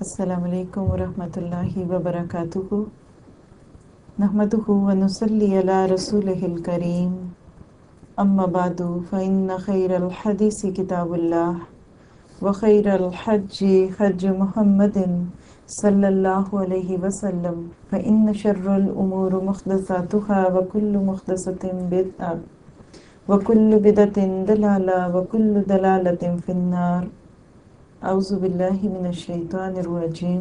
السلام علیکم ورحمۃ اللہ وبرکاتہ نحمدہ ونصلی علی رسولہ الکریم اما بعد فإن خیر الحدیث کتاب اللہ وخیر الحج حج محمد صلی اللہ علیہ وسلم فإن شر الامور محدثاتها وكل محدثۃ بدعہ وكل بدعۃ ضلالہ وكل ضلالۃ فی النار۔ اعوذ باللہ من الشیطان الرجیم۔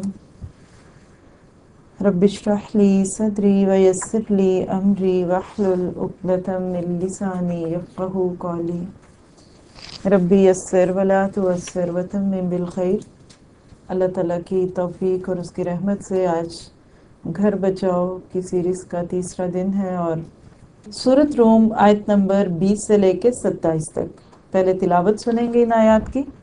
رب اشرح لی صدری ویسر لی امری واحلل عقدۃ من لسانی یفقہوا قولی۔ رب یسر ولا تعسر وتمم بالخیر۔ اللہ تعالیٰ کی توفیق اور اس کی رحمت سے آج گھر بچاؤ کی سیریز کا تیسرا دن ہے اور سورۃ روم آیت نمبر 20 سے لے کے 27 تک۔ پہلے تلاوت سنیں گے ان آیات کی۔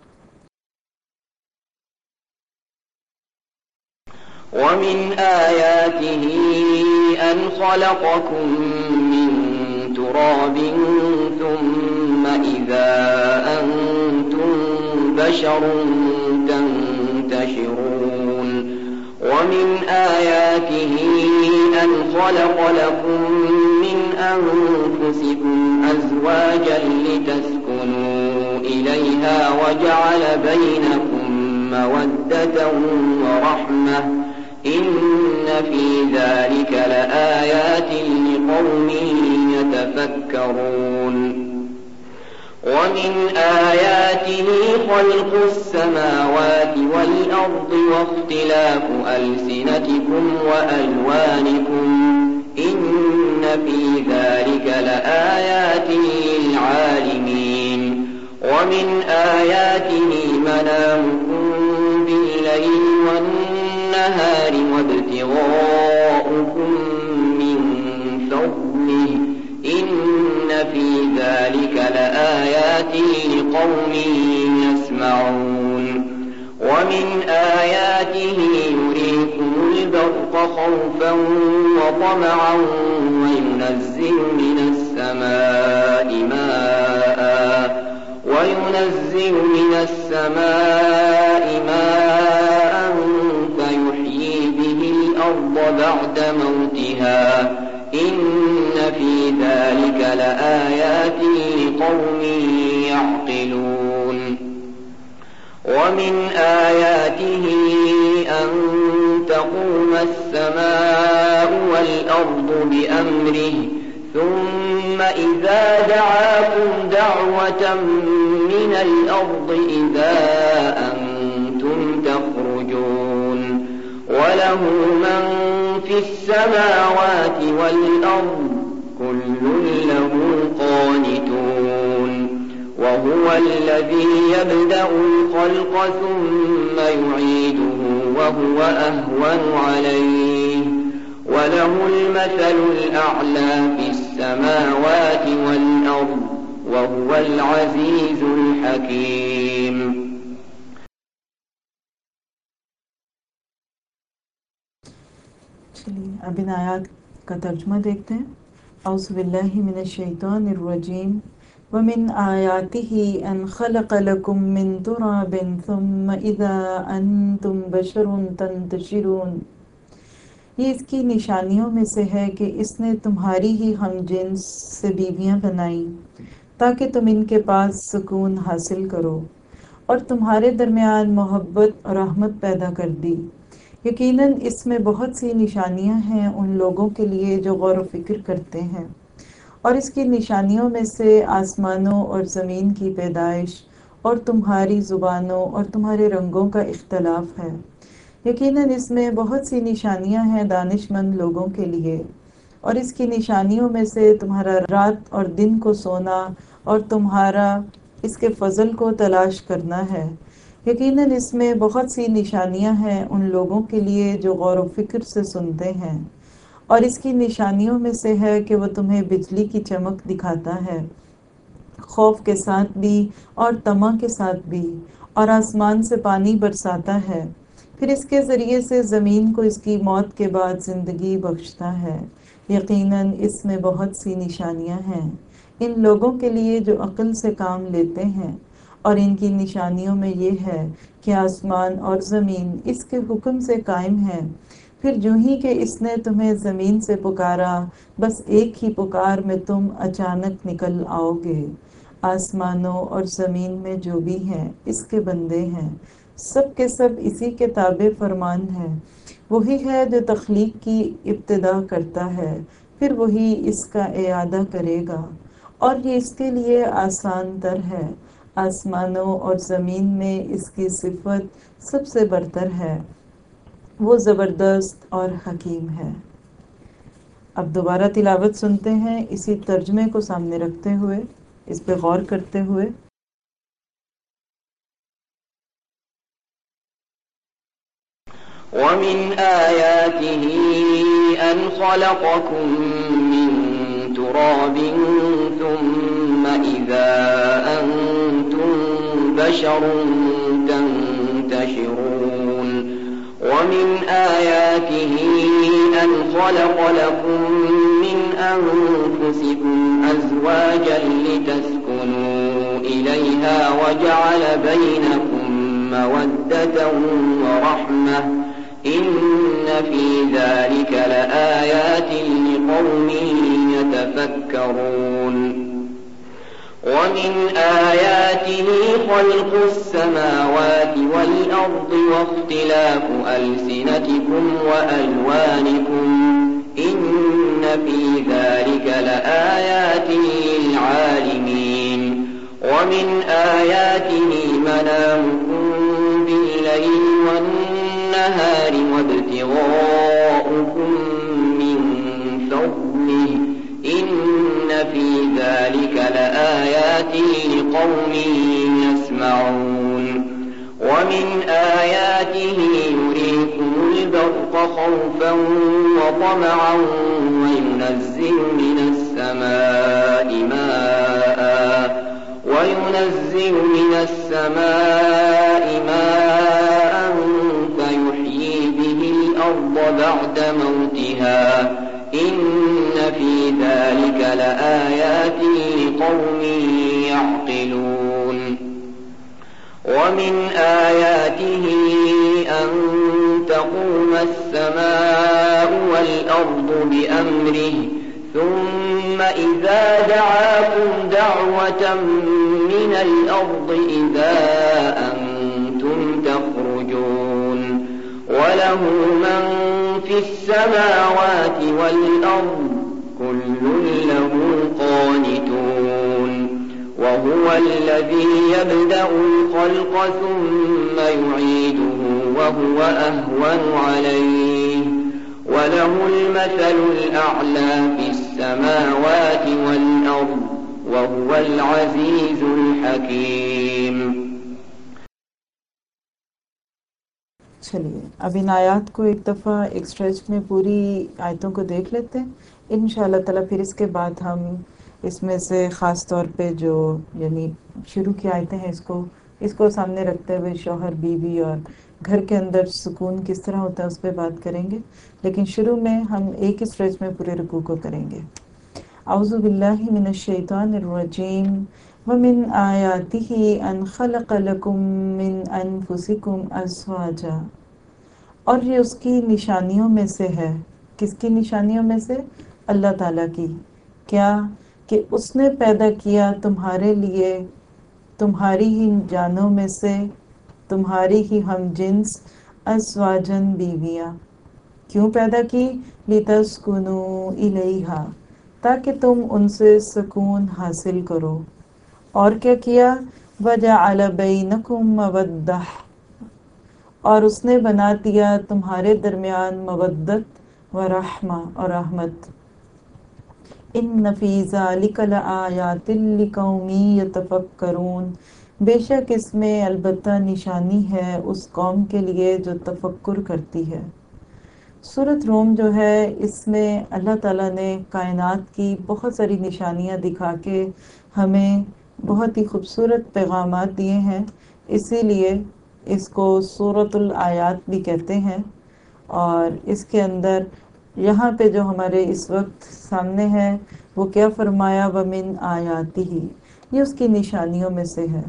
وَمِنْ آيَاتِهِ أَنْ خَلَقَكُم مِّن تُرَابٍ ثُمَّ إِذَا أَنْتُمْ بَشَرٌ تَنْتَشِرُونَ وَمِنْ آيَاتِهِ أَنْ خَلَقَ لَكُم مِّنْ أَنفُسِكُمْ أَزْوَاجًا لِتَسْكُنُوا إِلَيْهَا وَجَعَلَ بَيْنَكُم مَّوَدَّةً وَرَحْمَةً إِنَّ فِي ذَلِكَ لَآيَاتٍ لِقَوْمٍ يَتَفَكَّرُونَ وَمِنْ آيَاتِهِ خَلْقُ السَّمَاوَاتِ وَالْأَرْضِ وَاخْتِلَافُ أَلْسِنَتِكُمْ وَأَلْوَانِكُمْ إِنَّ فِي ذَلِكَ لَآيَاتٍ لِلْعَالِمِينَ وَمِنْ آيَاتِهِ مَنَامُكُمْ بِاللَّيْلِ وَالنَّهَارِ وَابْتِغَاؤُكُمْ مِنْ فَضْلِهِ إِنَّ فِي ذَلِكَ لَآيَاتٍ لِقَوْمٍ يَسْمَعُونَ وَمِنْ آيَاتِهِ يُرِيكُمُ الْبَرْقَ خَوْفًا وَطَمَعًا وَيُنَزِّلُ مِنَ السَّمَاءِ مَاءً فَيُحْيِي بِهِ الْأَرْضَ بَعْدَ مَوْتِهَا إِنَّ فِي ذَلِكَ لَآيَاتٍ لِقَوْمٍ يَعْقِلُونَ وَمِنْ آيَاتِهِ أَن تَقُومَ السَّمَاءُ وَالْأَرْضُ بِأَمْرِهِ ثُمَّ إِذَا دَعَاكُمْ دَعْوَةً مِّنَ الْأَرْضِ إِذَا أَنْتُمْ تَخْرُجُونَ وَلَهُ مَن فِي السَّمَاوَاتِ وَالْأَرْضِ كُلٌّ لَّهُ قَانِتُونَ وَهُوَ الَّذِي يَبْدَأُ الْخَلْقَ ثُمَّ يُعِيدُهُ وَهُوَ أَهْوَنُ عَلَيْهِ وَلَهُ الْمَثَلُ الْأَعْلَى فِي السَّمَاوَاتِ وَالْأَرْضِ وَهُوَ الْعَزِيزُ الْحَكِيمُ۔ چلیے اب ان آیات کا ترجمہ دیکھتے ہیں۔ اعوذ باللہ من الشیطان الرجیم۔ وَمِنْ آيَاتِهِ أَنْ خَلَقَ لَكُم مِّن تُرَابٍ ثُمَّ إِذَا أَنْتُمْ بَشَرٌ تَنْتَشِرُونَ۔ یہ اس کی نشانیوں میں سے ہے کہ اس نے تمہاری ہی ہم جنس سے بیویاں بنائیں تاکہ تم ان کے پاس سکون حاصل کرو، اور تمہارے درمیان محبت اور رحمت پیدا کر دی۔ یقیناً اس میں بہت سی نشانیاں ہیں ان لوگوں کے لیے جو غور و فکر کرتے ہیں، اور اس کی نشانیوں میں سے آسمانوں اور زمین کی پیدائش اور تمہاری زبانوں اور تمہارے رنگوں کا اختلاف ہے۔ یقیناً اس میں بہت سی نشانیاں ہیں دانش مند لوگوں کے لیے، اور اس کی نشانیوں میں سے تمہارا رات اور دن کو سونا اور تمہارا اس کے فضل کو تلاش کرنا ہے۔ یقیناً اس میں بہت سی نشانیاں ہیں ان لوگوں کے لیے جو غور و فکر سے سنتے ہیں، اور اس کی نشانیوں میں سے ہے کہ وہ تمہیں بجلی کی چمک دکھاتا ہے، خوف کے ساتھ بھی اور طمع کے ساتھ بھی، اور آسمان سے پانی برساتا ہے، پھر اس کے ذریعے سے زمین کو اس کی موت کے بعد زندگی بخشتا ہے۔ یقیناً اس میں بہت سی نشانیاں ہیں ان لوگوں کے لیے جو عقل سے کام لیتے ہیں، اور ان کی نشانیوں میں یہ ہے کہ آسمان اور زمین اس کے حکم سے قائم ہیں۔ پھر جو ہی کہ اس نے تمہیں زمین سے پکارا، بس ایک ہی پکار میں تم اچانک نکل آؤ گے۔ آسمانوں اور زمین میں جو بھی ہیں اس کے بندے ہیں، سب کے سب اسی کے تابع فرمان ہیں۔ وہی ہے جو تخلیق کی ابتدا کرتا ہے، پھر وہی اس کا اعادہ کرے گا، اور یہ اس کے لیے آسان تر ہے۔ آسمانوں اور زمین میں اس کی صفت سب سے برتر ہے، وہ زبردست اور حکیم ہے۔ اب دوبارہ تلاوت سنتے ہیں اسی ترجمے کو سامنے رکھتے ہوئے، اس پہ غور کرتے ہوئے۔ وَمِنْ آيَاتِهِ أَنْ خَلَقَكُم مِّن تُرَابٍ ثُمَّ إِذَا أَنتُم بَشَرٌ تَنتَشِرُونَ وَمِنْ آيَاتِهِ أَنْ خَلَقَ لَكُم مِّنْ أَنفُسِكُمْ أَزْوَاجًا لِّتَسْكُنُوا إِلَيْهَا وَجَعَلَ بَيْنَكُم مَّوَدَّةً وَرَحْمَةً إِنَّ فِي ذَلِكَ لَآيَاتٍ لِقَوْمٍ يَتَفَكَّرُونَ وَمِنْ آيَاتِهِ خَلْقُ السَّمَاوَاتِ وَالْأَرْضِ وَاخْتِلَافُ أَلْسِنَتِكُمْ وَأَلْوَانِكُمْ إِنَّ فِي ذَلِكَ لَآيَاتٍ لِلْعَالِمِينَ وَمِنْ آيَاتِهِ مَنَامُكُمْ بِاللَّيْلِ وَالنَّهَارِ وَابْتِغَاؤُكُمْ مِنْ فَضْلِهِ إِنَّ فِي ذَلِكَ لَآيَاتٍ لِقَوْمٍ يَسْمَعُونَ وَمِنْ آيَاتِهِ يُرِيكُمُ الْبَرْقَ خَوْفًا وَطَمَعًا وَيُنَزِّلُ مِنَ السَّمَاءِ مَاءً فَيُحْيِي بِهِ الْأَرْضَ بَعْدَ مَوْتِهَا إِنَّ فِي ذَلِكَ لَآيَاتٍ لِقَوْمٍ يَعْقِلُونَ وَمِنْ آيَاتِهِ أَن تَقُومَ السَّمَاءُ وَالْأَرْضُ بِأَمْرِهِ ثُمَّ إِذَا دَعَاكُمْ دَعْوَةً مِّنَ الْأَرْضِ إِذَا أَنتُمْ تَخْرُجُونَ وَلَهُ مَن فِي السَّمَاوَاتِ وَالْأَرْضِ كُلٌّ لَّهُ قَانِتُونَ وَهُوَ الَّذِي يَبْدَأُ الْخَلْقَ ثُمَّ يُعِيدُهُ وَهُوَ أَهْوَنُ عَلَيْهِ وَلَهُ الْمَثَلُ الْأَعْلَى فِي السَّمَاوَاتِ وَالْأَرْضِ وَهُوَ الْعَزِيزُ الْحَكِيمُ۔ چلیے اب ان آیات کو ایک دفعہ ایک اسٹریچ میں پوری آیتوں کو دیکھ لیتے ہیں انشاءاللہ تعالیٰ۔ پھر اس کے بعد ہم اس میں سے خاص طور پہ جو یعنی شروع کی آیتیں ہیں اس کو سامنے رکھتے ہوئے شوہر بیوی اور گھر کے اندر سکون کس طرح ہوتا ہے اس پہ بات کریں گے، لیکن شروع میں ہم ایک ہی اسٹریچ میں پورے رکوع کو کریں گے۔ اعوذ باللہ من الشیطان الرجیم ومن آیاتہ ان خلق لکم من انفسکم ازواجا، اور یہ اس کی نشانیوں میں سے ہے۔ کس کی نشانیوں میں سے؟ اللہ تعالیٰ کی۔ کیا کہ اس نے پیدا کیا تمہارے لیے تمہاری ہی جانوں میں سے تمہاری ہی ہم جنس ازواجن بیویاں۔ کیوں پیدا کی؟ لِتَسْكُنُوا إِلَيْهَا، تاکہ تم ان سے سکون حاصل کرو۔ اور کیا کیا؟ وَجَعَلَ بَيْنَكُمْ مَوَدَّةً، اور اس نے بنا دیا تمہارے درمیان مودت و رحمہ اور رحمت۔ إِنَّ فِي ذَلِكَ لَآيَاتٍ لِقَوْمٍ يَتَفَكَّرُونَ، بے شک اس میں البتہ نشانی ہے اس قوم کے لیے جو تفکر کرتی ہے۔ سورۃ روم جو ہے اس میں اللہ تعالیٰ نے کائنات کی بہت ساری نشانیاں دکھا کے ہمیں بہت ہی خوبصورت پیغامات دیے ہیں، اسی لیے اس کو سورۃ الآیات بھی کہتے ہیں۔ اور اس کے اندر یہاں پہ جو ہمارے اس وقت سامنے ہے وہ کیا فرمایا؟ وَمِنْ آیاتہ، یہ اس کی نشانیوں میں سے ہے۔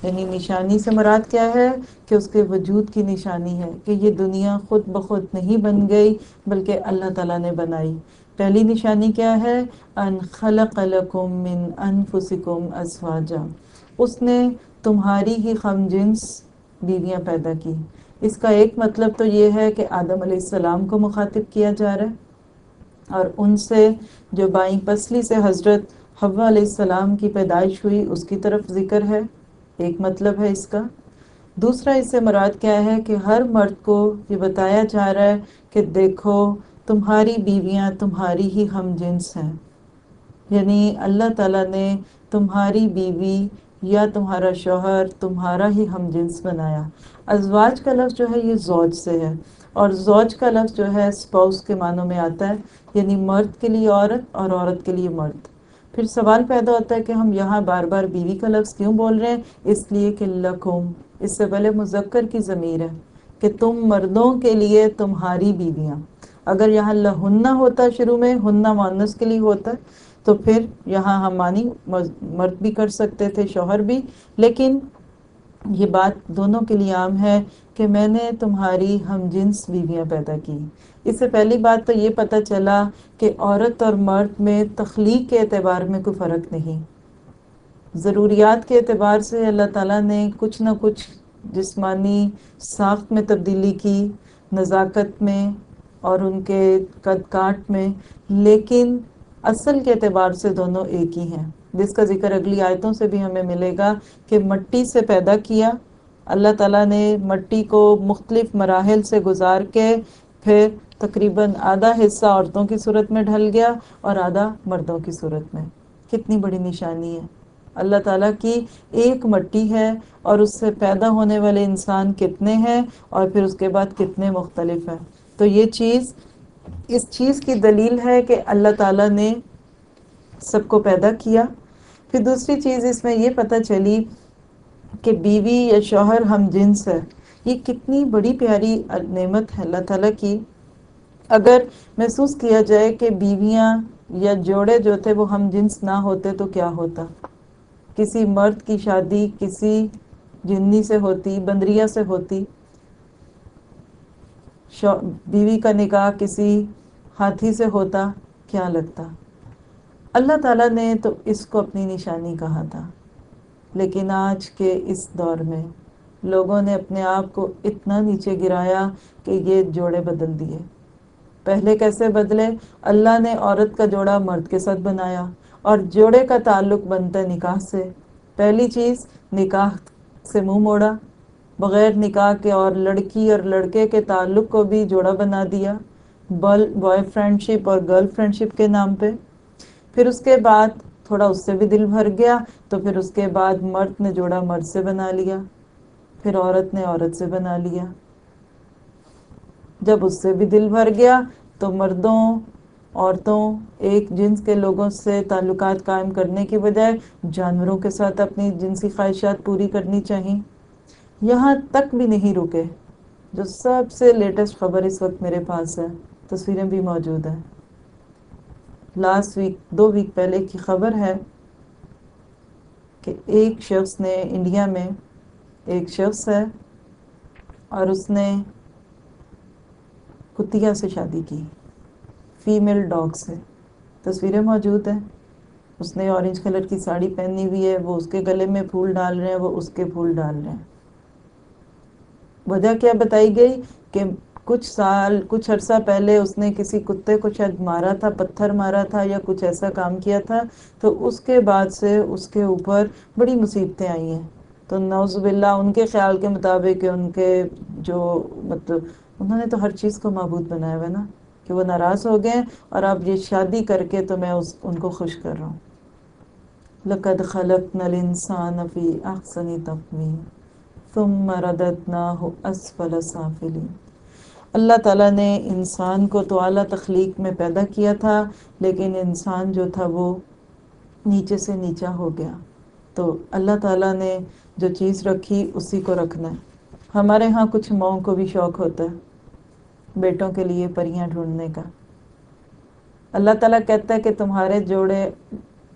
یعنی نشانی سے مراد کیا ہے کہ اس کے وجود کی نشانی ہے کہ یہ دنیا خود بخود نہیں بن گئی بلکہ اللہ تعالیٰ نے بنائی۔ پہلی نشانی کیا ہے؟ ان خلق لکم من انفسکم ازواجا، اس نے تمہاری ہی ہم جنس بیویاں پیدا کی۔ اس کا ایک مطلب تو یہ ہے کہ آدم علیہ السلام کو مخاطب کیا جا رہا ہے اور ان سے جو بائیں پسلی سے حضرت حوا علیہ السلام کی پیدائش ہوئی اس کی طرف ذکر ہے، ایک مطلب ہے اس کا۔ دوسرا اس سے مراد کیا ہے کہ ہر مرد کو یہ بتایا جا رہا ہے کہ دیکھو تمہاری بیویاں تمہاری ہی ہم جنس ہیں، یعنی اللہ تعالیٰ نے تمہاری بیوی یا تمہارا شوہر تمہارا ہی ہم جنس بنایا۔ ازواج کا لفظ جو ہے یہ زوج سے ہے، اور زوج کا لفظ جو ہے اسپاؤس کے معنوں میں آتا ہے، یعنی مرد کے لیے عورت اور عورت کے لیے مرد۔ پھر سوال پیدا ہوتا ہے کہ ہم یہاں بار بار بیوی کا لفظ کیوں بول رہے ہیں؟ اس لیے کہ لکم، اس سے پہلے مذکر کی ضمیر ہے کہ تم مردوں کے لیے تمہاری بیویاں۔ اگر یہاں لہن ہوتا شروع میں، ہن مؤنث کے لیے ہوتا تو پھر یہاں ہم معنی مرد بھی کر سکتے تھے، شوہر بھی، لیکن یہ بات دونوں کے لیے عام ہے کہ میں نے تمہاری ہم جنس بیویاں پیدا کی۔ اس سے پہلی بات تو یہ پتہ چلا کہ عورت اور مرد میں تخلیق کے اعتبار میں کوئی فرق نہیں، ضروریات کے اعتبار سے اللہ تعالیٰ نے کچھ نہ کچھ جسمانی ساخت میں تبدیلی کی، نزاکت میں اور ان کے قد کاٹ میں، لیکن اصل کے اعتبار سے دونوں ایک ہی ہیں، جس کا ذکر اگلی آیتوں سے بھی ہمیں ملے گا کہ مٹی سے پیدا کیا اللہ تعالیٰ نے، مٹی کو مختلف مراحل سے گزار کے پھر تقریباً آدھا حصہ عورتوں کی صورت میں ڈھل گیا اور آدھا مردوں کی صورت میں۔ کتنی بڑی نشانی ہے، اللہ تعالیٰ کی ایک مٹی ہے اور اس سے پیدا ہونے والے انسان کتنے ہیں اور پھر اس کے بعد کتنے مختلف ہیں۔ تو یہ چیز اس چیز کی دلیل ہے کہ اللہ تعالیٰ نے سب کو پیدا کیا۔ پھر دوسری چیز اس میں یہ پتہ چلی کہ بیوی یا شوہر ہم جنس ہے، یہ کتنی بڑی پیاری نعمت ہے اللہ تعالیٰ کی۔ اگر محسوس کیا جائے کہ بیویاں یا جوڑے جو تھے وہ ہم جنس نہ ہوتے تو کیا ہوتا؟ کسی مرد کی شادی کسی جنی سے ہوتی، بندریا سے ہوتی، بیوی کا نکاح کسی ہاتھی سے ہوتا، کیا لگتا؟ اللہ تعالیٰ نے تو اس کو اپنی نشانی کہا تھا، لیکن آج کے اس دور میں لوگوں نے اپنے آپ کو اتنا نیچے گرایا کہ یہ جوڑے بدل دیے۔ پہلے کیسے بدلے؟ اللہ نے عورت کا جوڑا مرد کے ساتھ بنایا اور جوڑے کا تعلق بنتا ہے نکاح سے۔ پہلی چیز نکاح سے منہ موڑا، بغیر نکاح کے، اور لڑکی اور لڑکے کے تعلق کو بھی جوڑا بنا دیا، بوائے فرینڈ شپ اور گرل فرینڈ شپ کے نام پہ۔ پھر اس کے بعد تھوڑا اس سے بھی دل بھر گیا تو پھر اس کے بعد مرد نے جوڑا مرد سے بنا لیا، پھر عورت نے عورت سے بنا لیا۔ جب اس سے بھی دل بھر گیا تو مردوں عورتوں ایک جنس کے لوگوں سے تعلقات قائم کرنے کی بجائے جانوروں کے ساتھ اپنی جنسی خواہشات پوری کرنی چاہیے۔ یہاں تک بھی نہیں رکے، جو سب سے لیٹسٹ خبر اس وقت میرے پاس ہے، تصویریں بھی موجود ہیں، لاسٹ ویک 2 ویک پہلے کی خبر ہے کہ ایک شخص نے انڈیا میں، ایک شخص ہے اور اس نے کتیا سے شادی کی، فیمیل ڈاگ سے، تصویریں موجود ہیں۔ اس نے اورنج کلر کی ساڑی پہنی ہوئی ہے، وہ اس کے گلے میں پھول ڈال رہے ہیں، وہ اس کے پھول ڈال رہے ہیں۔ وجہ کیا بتائی گئی کہ کچھ عرصہ پہلے اس نے کسی کتے کو شاید مارا تھا، پتھر مارا تھا یا کچھ ایسا کام کیا تھا، تو اس کے بعد سے اس کے اوپر بڑی مصیبتیں آئی ہیں۔ تو نعوذ باللہ ان کے خیال کے مطابق ان کے جو مطلب انہوں نے تو ہر چیز کو معبود بنایا ہوا ہے نا، کہ وہ ناراض ہو گئے اور اب یہ شادی کر کے تو میں ان کو خوش کر رہا ہوں۔ لَقَدْ خَلَقْنَا الْإِنسَانَ فِي أَحْسَنِ تَقْوِيمٍ ثُمَّ رَدَدْنَاهُ أَسْفَلَ سَافِلِينَ۔ اللہ تعالیٰ نے انسان کو تو اعلیٰ تخلیق میں پیدا کیا تھا، لیکن انسان جو تھا وہ نیچے سے نیچا ہو گیا۔ تو اللہ تعالیٰ نے جو چیز رکھی اسی کو رکھنا ہے۔ ہمارے ہاں کچھ ماؤں کو بھی شوق ہوتا ہے بیٹوں کے لیے پریاں ڈھونڈنے کا۔ اللہ تعالیٰ کہتا ہے کہ تمہارے جوڑے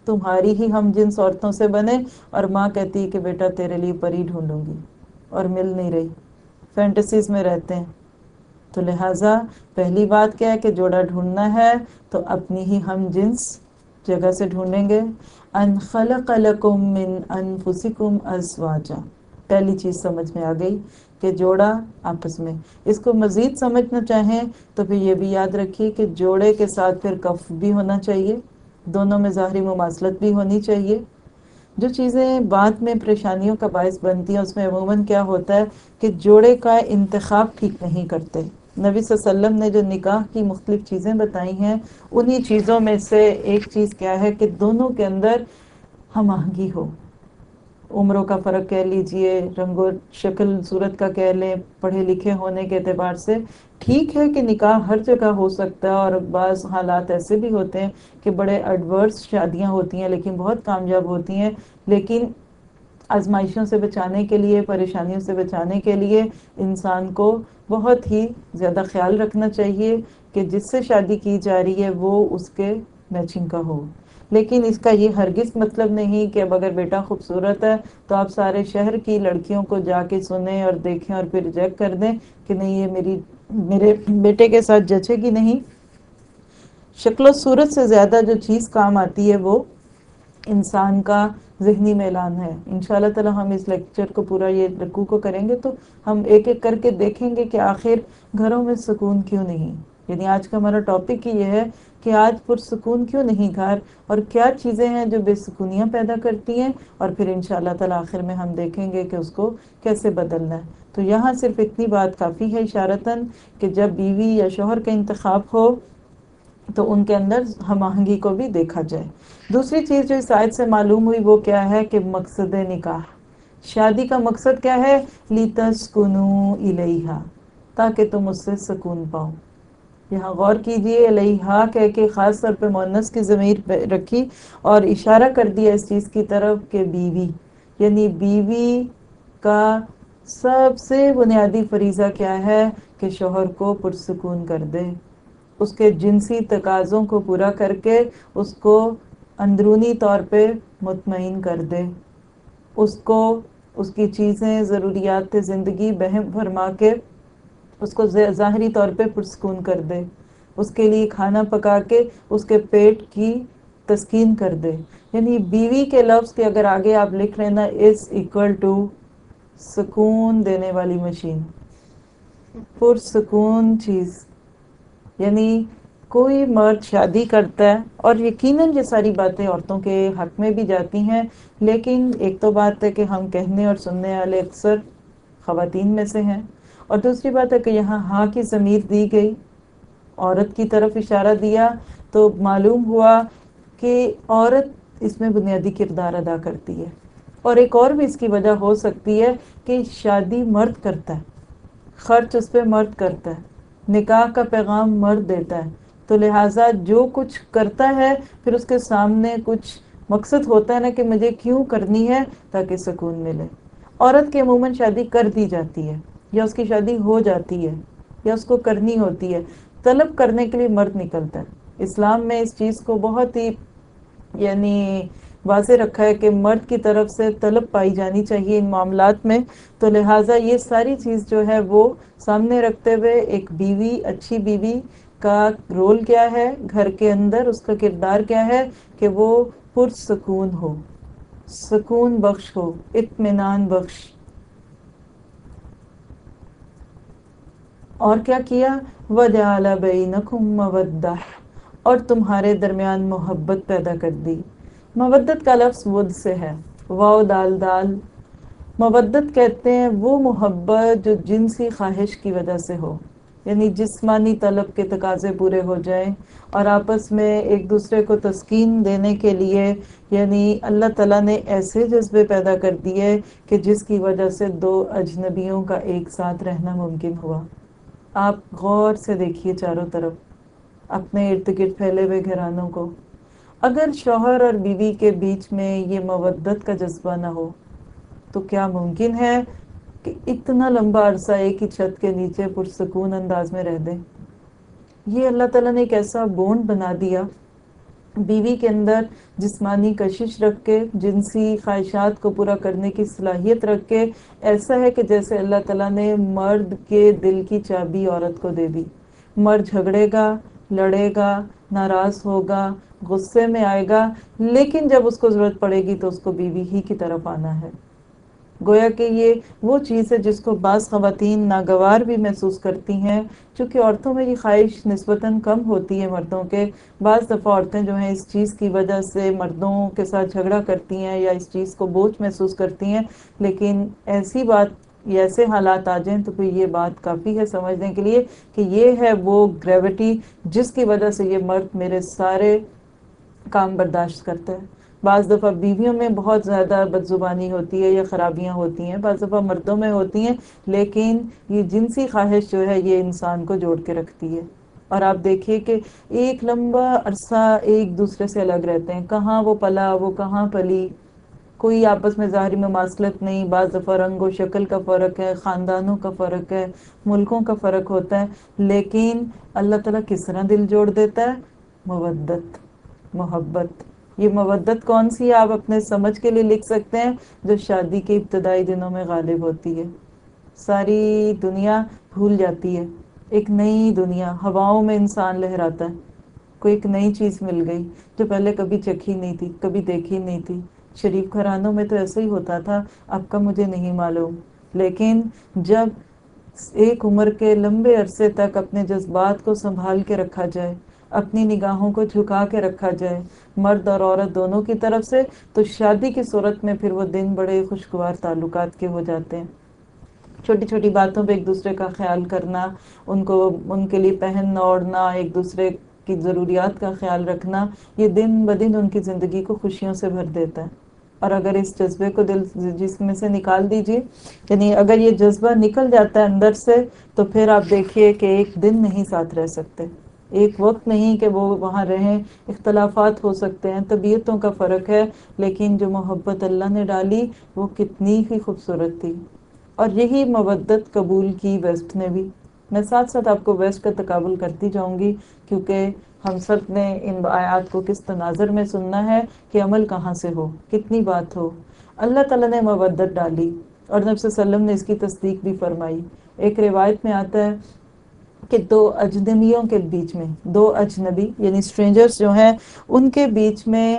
تمہاری ہی ہم جنس عورتوں سے بنے، اور ماں کہتی ہے کہ بیٹا تیرے لیے پری ڈھونڈوں گی، اور مل نہیں رہی، فینٹیسیز میں رہتے ہیں۔ تو لہٰذا پہلی بات کیا ہے کہ جوڑا ڈھونڈنا ہے تو اپنی ہی ہم جنس جگہ سے ڈھونڈیں گے۔ ان خلق لکم من انفسکم ازواجا، پہلی چیز سمجھ میں آ گئی کہ جوڑا آپس میں۔ اس کو مزید سمجھنا چاہیں تو پھر یہ بھی یاد رکھیے کہ جوڑے کے ساتھ پھر کف بھی ہونا چاہیے، دونوں میں ظاہری مماثلت بھی ہونی چاہیے۔ جو چیزیں بعد میں پریشانیوں کا باعث بنتی ہیں اس میں عموماً کیا ہوتا ہے کہ جوڑے کا انتخاب ٹھیک نہیں کرتے۔ نبی صلی اللہ علیہ وسلم نے جو نکاح کی مختلف چیزیں بتائی ہیں انہی چیزوں میں سے ایک چیز کیا ہے کہ دونوں کے اندر ہم آہنگی ہو۔ عمروں کا فرق کہہ لیجئے، رنگ و شکل صورت کا کہہ لیں، پڑھے لکھے ہونے کے اعتبار سے ٹھیک ہے کہ نکاح ہر جگہ ہو سکتا ہے، اور بعض حالات ایسے بھی ہوتے ہیں کہ بڑے ایڈورس شادیاں ہوتی ہیں لیکن بہت کامیاب ہوتی ہیں، لیکن آزمائشوں سے بچانے کے لیے، پریشانیوں سے بچانے کے لیے انسان کو بہت ہی زیادہ خیال رکھنا چاہیے کہ جس سے شادی کی جا رہی ہے وہ اس کے میچنگ کا ہو۔ لیکن اس کا یہ ہرگز مطلب نہیں کہ اب اگر بیٹا خوبصورت ہے تو آپ سارے شہر کی لڑکیوں کو جا کے سنیں اور دیکھیں اور پھر ریجیکٹ کر دیں کہ نہیں یہ میرے بیٹے کے ساتھ جچے گی نہیں۔ شکل و صورت سے زیادہ جو چیز کام آتی ہے وہ انسان کا ذہنی میلان ہے۔ انشاءاللہ تعالی ہم اس لیکچر کو پورا یہ رکوع کو کریں گے تو ہم ایک ایک کر کے دیکھیں گے کہ آخر گھروں میں سکون کیوں نہیں۔ یعنی آج کا ہمارا ٹاپک ہی یہ ہے کہ آج پرسکون کیوں نہیں گھر، اور کیا چیزیں ہیں جو بے سکونیاں پیدا کرتی ہیں، اور پھر انشاءاللہ تعالی آخر میں ہم دیکھیں گے کہ اس کو کیسے بدلنا ہے۔ تو یہاں صرف اتنی بات کافی ہے اشارتاً کہ جب بیوی یا شوہر کا انتخاب ہو تو ان کے اندر ہم آہنگی کو بھی دیکھا جائے۔ دوسری چیز جو اس آیت سے معلوم ہوئی وہ کیا ہے کہ مقصد نکاح، شادی کا مقصد کیا ہے؟ لِتَسْكُنُوا إِلَيْهَا، تاکہ تم اس سے سکون پاؤ۔ یہاں غور کیجئے، الیہا کہہ کے خاص طور پہ مؤنث کی ضمیر رکھی اور اشارہ کر دیا اس چیز کی طرف کہ بیوی، یعنی بیوی کا سب سے بنیادی فریضہ کیا ہے کہ شوہر کو پرسکون کر دے، اس کے جنسی تقاضوں کو پورا کر کے اس کو اندرونی طور پہ مطمئن کر دے، اس کو اس کی چیزیں ضروریات زندگی بہم فرما کے اس کو ظاہری طور پہ پرسکون کر دے، اس کے لیے کھانا پکا کے اس کے پیٹ کی تسکین کر دے۔ یعنی بیوی کے لفظ کے اگر آگے آپ لکھ لینا از ایکول ٹو سکون دینے والی مشین، پرسکون چیز۔ یعنی کوئی مرد شادی کرتا ہے اور یقیناً یہ ساری باتیں عورتوں کے حق میں بھی جاتی ہیں، لیکن ایک تو بات ہے کہ ہم کہنے اور سننے والے اکثر خواتین میں سے ہیں، اور دوسری بات ہے کہ یہاں ہاں کی ضمیر دی گئی، عورت کی طرف اشارہ دیا تو معلوم ہوا کہ عورت اس میں بنیادی کردار ادا کرتی ہے۔ اور ایک اور بھی اس کی وجہ ہو سکتی ہے کہ شادی مرد کرتا ہے، خرچ اس پہ مرد کرتا ہے، نکاح کا پیغام مرد دیتا ہے، تو لہٰذا جو کچھ کرتا ہے پھر اس کے سامنے کچھ مقصد ہوتا ہے نا کہ مجھے کیوں کرنی ہے، تاکہ سکون ملے۔ عورت کی عموماً شادی کر دی جاتی ہے، یا اس کی شادی ہو جاتی ہے، یا اس کو کرنی ہوتی ہے، طلب کرنے کے لیے مرد نکلتا ہے۔ اسلام میں اس چیز کو بہت ہی یعنی واضح رکھا ہے کہ مرد کی طرف سے طلب پائی جانی چاہیے ان معاملات میں، تو لہٰذا یہ ساری چیز جو ہے وہ سامنے رکھتے ہوئے ایک بیوی، اچھی بیوی کا رول کیا ہے گھر کے اندر، اس کا کردار کیا ہے کہ وہ پرسکون ہو، سکون بخش ہو، اطمینان بخش۔ اور کیا کیا؟ وَجَعَلَ بَيْنَكُمْ مَوَدَّةً، اور تمہارے درمیان محبت پیدا کر دی۔ مودت کا لفظ ود سے ہے، واو دال دال۔ مودت کہتے ہیں وہ محبت جو جنسی خواہش کی وجہ سے ہو، یعنی جسمانی طلب کے تقاضے پورے ہو جائیں اور آپس میں ایک دوسرے کو تسکین دینے کے لیے، یعنی اللہ تعالیٰ نے ایسے جذبے پیدا کر دیے کہ جس کی وجہ سے دو اجنبیوں کا ایک ساتھ رہنا ممکن ہوا۔ آپ غور سے دیکھیے چاروں طرف اپنے ارد گرد پھیلے ہوئے گھرانوں کو، اگر شوہر اور بیوی کے بیچ میں یہ مودت کا جذبہ نہ ہو تو کیا ممکن ہے کہ اتنا لمبا عرصہ ایک ہی چھت کے نیچے پرسکون انداز میں رہ دیں؟ یہ اللہ تعالیٰ نے ایک ایسا بونڈ بنا دیا بیوی کے اندر جسمانی کشش رکھ کے، جنسی خواہشات کو پورا کرنے کی صلاحیت رکھ کے، ایسا ہے کہ جیسے اللہ تعالیٰ نے مرد کے دل کی چابی عورت کو دے دی۔ مرد جھگڑے گا، لڑے گا، ناراض ہوگا، غصے میں آئے گا، لیکن جب اس کو ضرورت پڑے گی تو اس کو بیوی ہی کی طرف آنا ہے۔ گویا کہ یہ وہ چیز ہے جس کو بعض خواتین ناگوار بھی محسوس کرتی ہیں، چونکہ عورتوں میں یہ خواہش نسبتاً کم ہوتی ہے مردوں کے۔ بعض دفعہ عورتیں جو ہیں اس چیز کی وجہ سے مردوں کے ساتھ جھگڑا کرتی ہیں یا اس چیز کو بوجھ محسوس کرتی ہیں، لیکن ایسی بات یا ایسے حالات آ جائیں تو پھر یہ بات کافی ہے سمجھنے کے لیے کہ یہ ہے وہ گریوٹی جس کی وجہ سے یہ مرد میرے سارے کام برداشت کرتا ہے۔ بعض دفعہ بیویوں میں بہت زیادہ بدزبانی ہوتی ہے یا خرابیاں ہوتی ہیں، بعض دفعہ مردوں میں ہوتی ہیں، لیکن یہ جنسی خواہش جو ہے یہ انسان کو جوڑ کے رکھتی ہے۔ اور آپ دیکھیے کہ ایک لمبا عرصہ ایک دوسرے سے الگ رہتے ہیں، کہاں وہ پلا وہ کہاں پلی، کوئی آپس میں ظاہری مماثلت نہیں، بعض دفعہ رنگ و شکل کا فرق ہے، خاندانوں کا فرق ہے، ملکوں کا فرق ہوتا ہے، لیکن اللہ تعالیٰ کس طرح دل جوڑ دیتا ہے؟ مودت، محبت۔ یہ مودت کون سی ہے آپ اپنے سمجھ کے لیے لکھ سکتے ہیں؟ جو شادی کے ابتدائی دنوں میں غالب ہوتی ہے۔ ساری دنیا بھول جاتی ہے، ایک نئی دنیا ہواؤں میں انسان لہراتا ہے، کوئی ایک نئی چیز مل گئی جو پہلے کبھی چکھی نہیں تھی، کبھی دیکھی نہیں تھی۔ شریف گھرانوں میں تو ایسے ہی ہوتا تھا، اب کا مجھے نہیں معلوم، لیکن جب ایک عمر کے لمبے عرصے تک اپنے جذبات کو سنبھال کے رکھا جائے، اپنی نگاہوں کو جھکا کے رکھا جائے مرد اور عورت دونوں کی طرف سے، تو شادی کی صورت میں پھر وہ دن بڑے خوشگوار تعلقات کے ہو جاتے ہیں۔ چھوٹی چھوٹی باتوں پہ ایک دوسرے کا خیال کرنا، ان کے لیے پہننا اوڑھنا، ایک دوسرے کی ضروریات کا خیال رکھنا، یہ دن بدن ان کی زندگی کو خوشیوں سے بھر دیتا ہے۔ اور اگر اس جذبے کو جسم میں سے نکال دیجئے، یعنی اگر یہ جذبہ نکل جاتا ہے اندر سے، تو پھر آپ دیکھیے کہ ایک دن نہیں ساتھ رہ سکتے، ایک وقت نہیں کہ وہ وہاں رہیں۔ اختلافات ہو سکتے ہیں، طبیعتوں کا فرق ہے، لیکن جو محبت اللہ نے ڈالی وہ کتنی ہی خوبصورت تھی۔ اور یہی مودت قبول کی ویسٹ نے بھی۔ میں ساتھ ساتھ آپ کو ویسٹ کا تقابل کرتی جاؤں گی، کیونکہ ہم سب نے ان آیات کو کس تناظر میں سننا ہے کہ عمل کہاں سے ہو، کتنی بات ہو۔ اللہ تعالیٰ نے مودت ڈالی اور نبی صلی اللہ علیہ وسلم نے اس کی تصدیق بھی فرمائی۔ ایک روایت میں آتا ہے کہ دو اجنبیوں کے بیچ میں، دو اجنبی یعنی اسٹرینجرز جو ہیں، ان کے بیچ میں